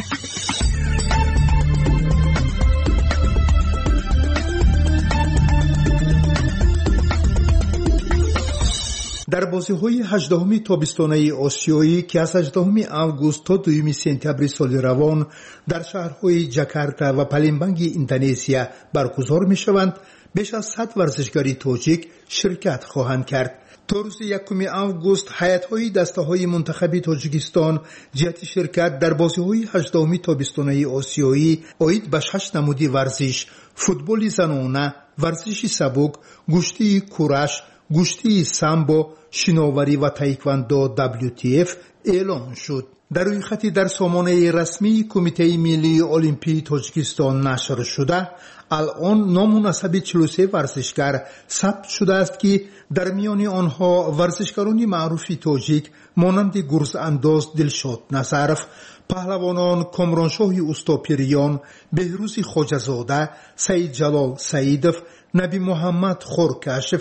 در بازی‌های 18 تابستانه آسیایی که از 18 آگوست تا 2 سپتامبر سال روان در شهرهای جاکارتا و پالمبانگ اندونزیا برگزار می‌شوند، بیش از 100 ورزشکار تاجیک شرکت خواهند کرد. تا روز 1 آگوست هیئت‌های دسته‌های منتخب تاجیکستان جهت شرکت در بازی‌های 18 تابستانه آسیایی عاید به 6 نمودی ورزش: فوتبال زنانه، ورزش سبک، گشتی کورش، گشتی سامبو، شناوری و تایکواندو WTF اعلام شد. در روی خطی در سامانه رسمی کمیته ملی المپی تاجیکستان نشر شده، الان نامناسب 43 ورزشکار ثبت شده است که در میان آنها ورزشکاران معروف تاجیک مانند گرز انداز دلشاد نظرف، پهلوانان کامرانشاه استاپیریان، بهروز خواجه‌زاده، سید جلال سیدف، نبی محمد خورکشف،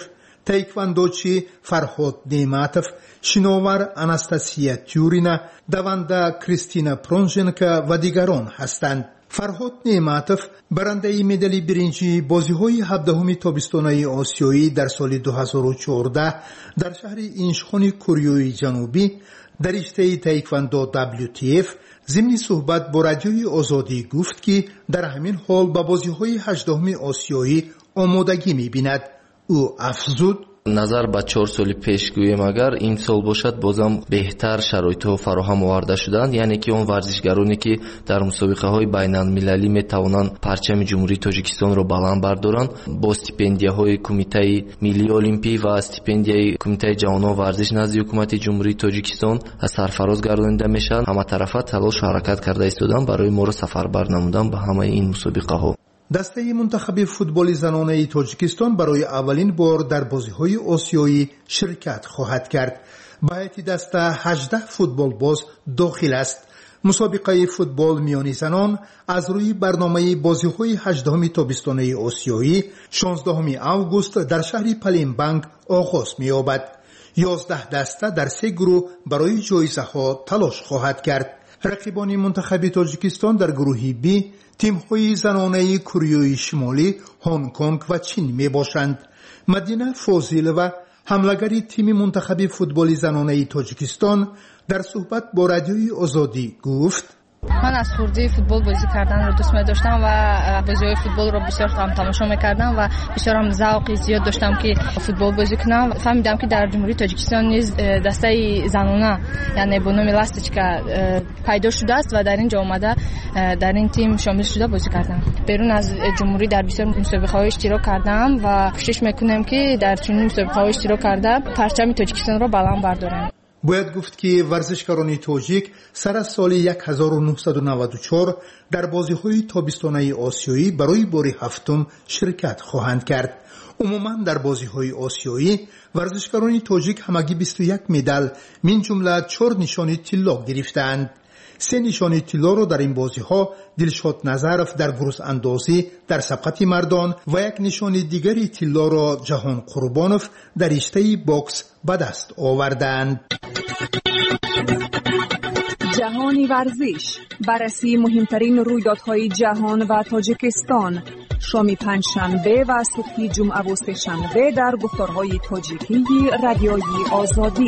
تایکواندوچی فرهاد نعمتов، شناور آناستاسیا تیورینا، دونده کریستینا پرونژنکا و دیگران هستند. فرهاد نعمتов برنده مدال برنجی بازی‌های 17 تابستان‌های آسیایی در سال 2014 در شهر اینچخون کره جنوبی در رشته تایکواندو WTF ضمن صحبت با رادیوی آزادی گفت که در همین حال با بازی‌های 18 آسیایی آمادگی می‌بیند. او افزود:
назар ба 4 соли пеш гӯем, агар имсол бошад бозам беҳтар шароитҳо фароҳам оварда шуданд, яъне ки он варзишгароне ки дар мусобиқаҳои байналмилалӣ метавонанд парчами ҷумҳурии тоҷикистонро баланд бардоранд, бо стипендияҳои кумитаи миллии олимпӣ ва стипендияи кумитаи ҷавонон варзиш назди ҳукумати ҷумҳурии тоҷикистон сарфароз гардонида мешаванд. ҳаматарафа талошу ҳаракат карда истоданд барои моро сафарбар намудан ба ҳамаи ин мусобиқаҳо.
دسته منتخب فوتبال زنانه تاجیکستان برای اولین بار در بازی‌های آسیایی شرکت خواهد کرد. به هیئت دسته 18 فوتبال باز داخل است. مسابقه فوتبال میانی زنان از روی برنامه بازی‌های 18 تابستانه آسیایی 16 آگوست در شهر پالمبانگ آغاز می‌یابد. 11 دسته در 3 گروه برای جایزه‌ها تلاش خواهد کرد. رقیبان منتخب تاجیکستان در گروه بی تیم‌های زنانه کره شمالی، هنگ کنگ و چین میباشند. مدینه فاضل و حمله‌گر تیم منتخب فوتبال زنانه تاجیکستان در صحبت با رادیوی آزادی گفت:
من از خردی فوتبال بازی کردن رو دوست داشتم و بازی‌های فوتبال رو بسیار تماشا می‌کردم و بسیار هم ذوق زیاد داشتم که فوتبال بازی کنم. فهمیدم که در جمهوری تاجیکستان نیز دسته زنانه یعنی به نام لاستیچکا پیدا شده است و در اینجا اومده در این تیم شامل شده بازی کردم. بیرون از جمهوری در بسیار مسابقه‌های اشتراک کردم و کوشش می‌کنم که در چنین مسابقه‌های اشتراک کرده پرچم تاجیکستان رو بلند بردارم.
باید گفت که ورزشکاران تاجیک سر از سال 1994 در بازی‌های تابستانه آسیایی برای بار هفتم شرکت خواهند کرد. عموما در بازی‌های آسیایی ورزشکاران تاجیک همگی 21 مدال من جمله 4 نشان طلا گرفتند. 3 نشان طلا را در این بازی‌ها دلشاد نظرف در گروس اندازی در سبقت مردان و 1 نشان دیگری طلا را جهان قربانوف در رشته باکس به دست آوردند.
جهانی ورزش، بررسی مهمترین رویدادهای جهان و تاجیکستان، شام پنجشنبه و صبح جمعه و سه‌شنبه در گفتارهای تاجیکی رادیوی آزادی.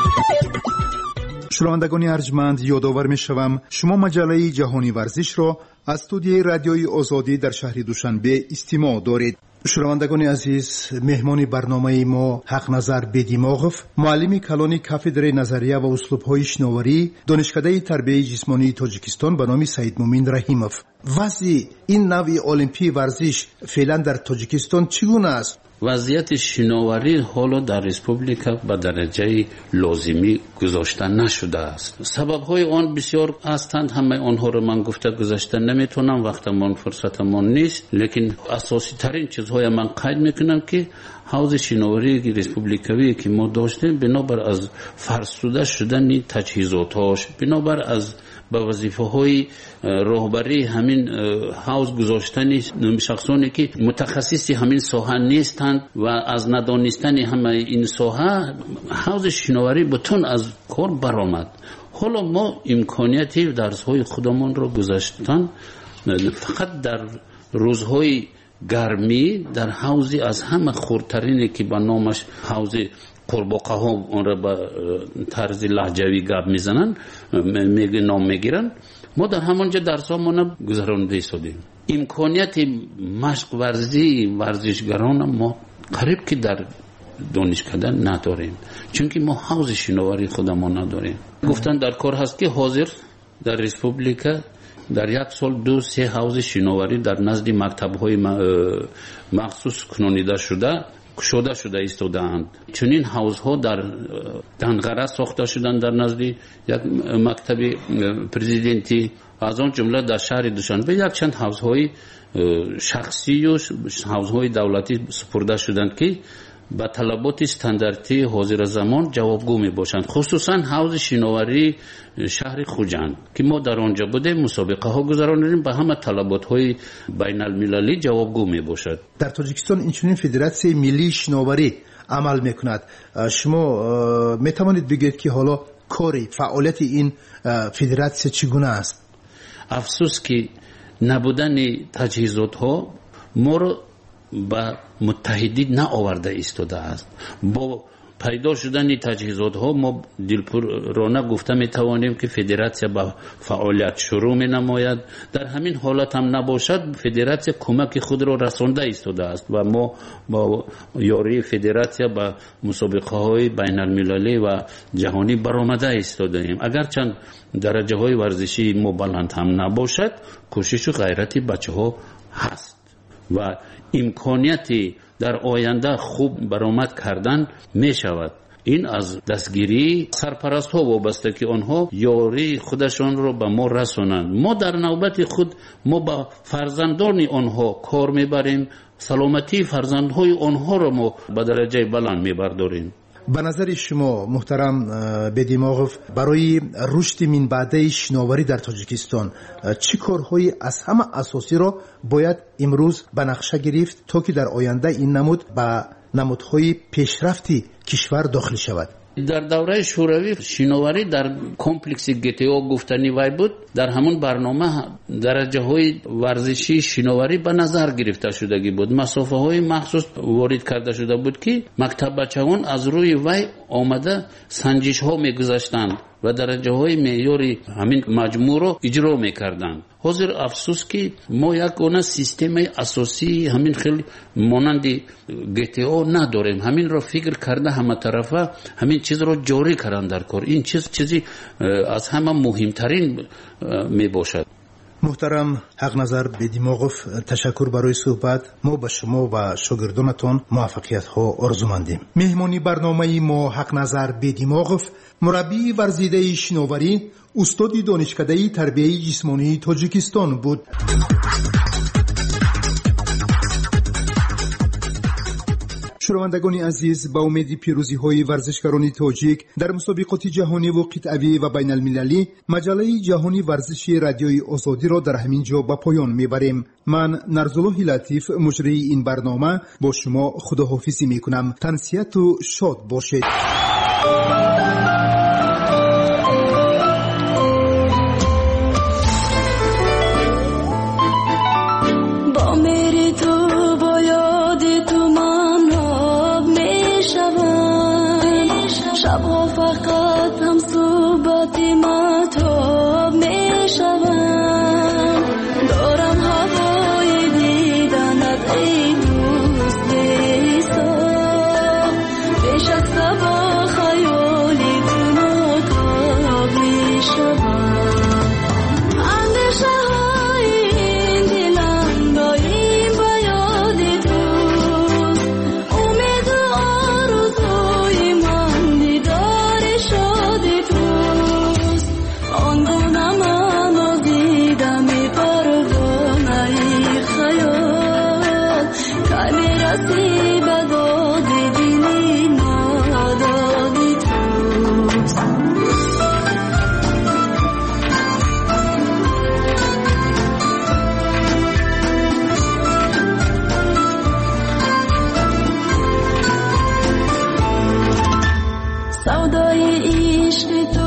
شنوندگان ارجمند، یادآور می‌شوم شما مجله جهانی ورزش را از استودیوی رادیوی آزادی در شهر دوشنبه استماع دارید. شنوندگان عزیز، مهمان برنامه ما حق نظر بدیماغف، معلم کلان کافدره نظریه و اسلوب‌های شناوری، دانشکده تربیت جسمانی تاجیکستان به نام سید مومن رحیموف. وضع این نوع المپی ورزش فعلا در تاجیکستان چگونه است؟
وضعیت شناوری حالا در ریسپوبلیکا به درجه لازمی گذاشته نشده است. سبب‌های آن بسیار هستند، همه آنها را من گفته گذاشته نمیتونم، وقتمان فرصتمان نیست، لیکن اساسی ترین چیزهای من قید میکنم که حوزه شناوری ریسپوبلیکوی که ما داشتیم بنابر از فرسوده شدن تجهیزاتش، بنابر از به وظیفه‌های راهبری همین حوض گذاشتن شخصانی که متخصصی همین ساحه نیستند و از ندانستن همه این ساحه حوض شناوری بتون از کار برآمد. حالا ما امکانیتی درس‌های خودمان را گذاشتن فقط در روزهای گرمی در حوضی از همه خردترینی که به نامش حوض قرباقه ها اون را به طرز لهجوی گپ میزنن نام میگیرن، ما در همانجا درسامون گذرانده ایستادیم. امکانیت مشق ورزی ورزشگران ما قریب که در دانشکده نداریم، چون که ما حوض شناوری خودمان نداریم. گفتن در کار هست که حاضر در ریسپوبلیکا در یک سال 2-3 حوض شناوری در نزد مکتب‌های مخصوص کنونیده شده ایستادند. چنین حوض‌ها در دنغره ساخته شدند در نزد یک مکتب پرزیدنتی، از آن جمله در شهر دوشنبه یک چند حوض‌های شخصی و حوض‌های دولتی سپرده شدند که با طلبات استانداردی حاضر زمان جوابگو می باشند. خصوصا حوض شناوری شهر خوجند که ما در آنجا بوده مسابقه ها گذراندیم به همه طلبات های بین المللی جوابگو می باشد.
در تاجیکستان اینچنین فدراسیون ملی شناوری عمل میکند. شما میتوانید بگید که حالا کاری فعالیت این فدراسیون چگونه است؟
افسوس که نبودن تجهیزات ها ما رو به متحدین نآورده ایستاده است. با پیدا شدن تجهیزات ها ما دلپرانه گفته می توانیم که فدراسیون با فعالیت شروع می نماید. در همین حالت هم نباشد فدراسیون کمک خود را رسانده ایستاده است و ما با یاری فدراسیون با مسابقه های بین المللی و جهانی برآمده ایستاده ایم. اگرچند درجه های ورزشی ما بلند هم نباشد کوشش و غیرت بچه ها هست و امکانیتی در آینده خوب برآمد کردن می شود. این از دستگیری سرپرست ها وابسته که آنها یاری خودشان را به ما رسانند. ما در نوبت خود ما با فرزندان آنها کار میبریم، سلامتی فرزندهای آنها را ما به درجه بلند میبرداریم.
به نظر شما محترم بدیماغوف برای رشد من بعده شناوری در تاجیکستان چه کارهایی از همه اساسی را باید امروز به نقشه گرفت تا که در آینده این نمود به نمودهای پیشرفتی کشور داخل شود؟
در دوره شوروی شناوری در کمپلکس گتیو گفتنی وای بود. در همون برنامه درجه های ورزشی شناوری به نظر گرفته شدگی بود. مسافه های مخصوص وارد کرده شده بود که مکتب بچگان از روی وای آمده سنجش ها می گذاشتند و درجه های معیاری همین مجموع رو اجرا میکردند. حاضر افسوس که ما یک گونه سیستم اساسی همین خیلی مانند گتیو نداریم. همین رو فکر کرده همه طرفه همین چیز رو جاری کردن در کار. این چیزی از همه مهمترین می باشد.
محترم حق نظر بدیماغوف تشکر برای صحبت. ما به شما و شاگردانتان موفقیت ها آرزومندیم. مهمانی برنامه ما حق نظر بدیماغوف مربی ورزیده شناوری استاد دانشکده تربیت جسمانی تاجیکستان بود. شنوندگان عزیز، با امید پیروزی های ورزشکاران تاجیک در مسابقات جهانی و قطعی و بین المللی مجله جهانی ورزشی رادیوی آزادی را در همین جا به پایان میبریم. من نرزالله لطیف مجری این برنامه با شما خداحافظی میکنم. تنسیت و شاد باشید.
شبها فقط هم صحبت مطاب می شوند. دارم هوای دیدنت ای دوست بی‌حساب. پیش از با خیالی تو ناکام می شوند. اندیشه های این دلم دایم با یاد توست. امید و آرزوی من دیدار شاد توست. آنگونه من آزیدم پروانه خیال. که میرسی به داد دلی نادادی توست. سودای عشق تو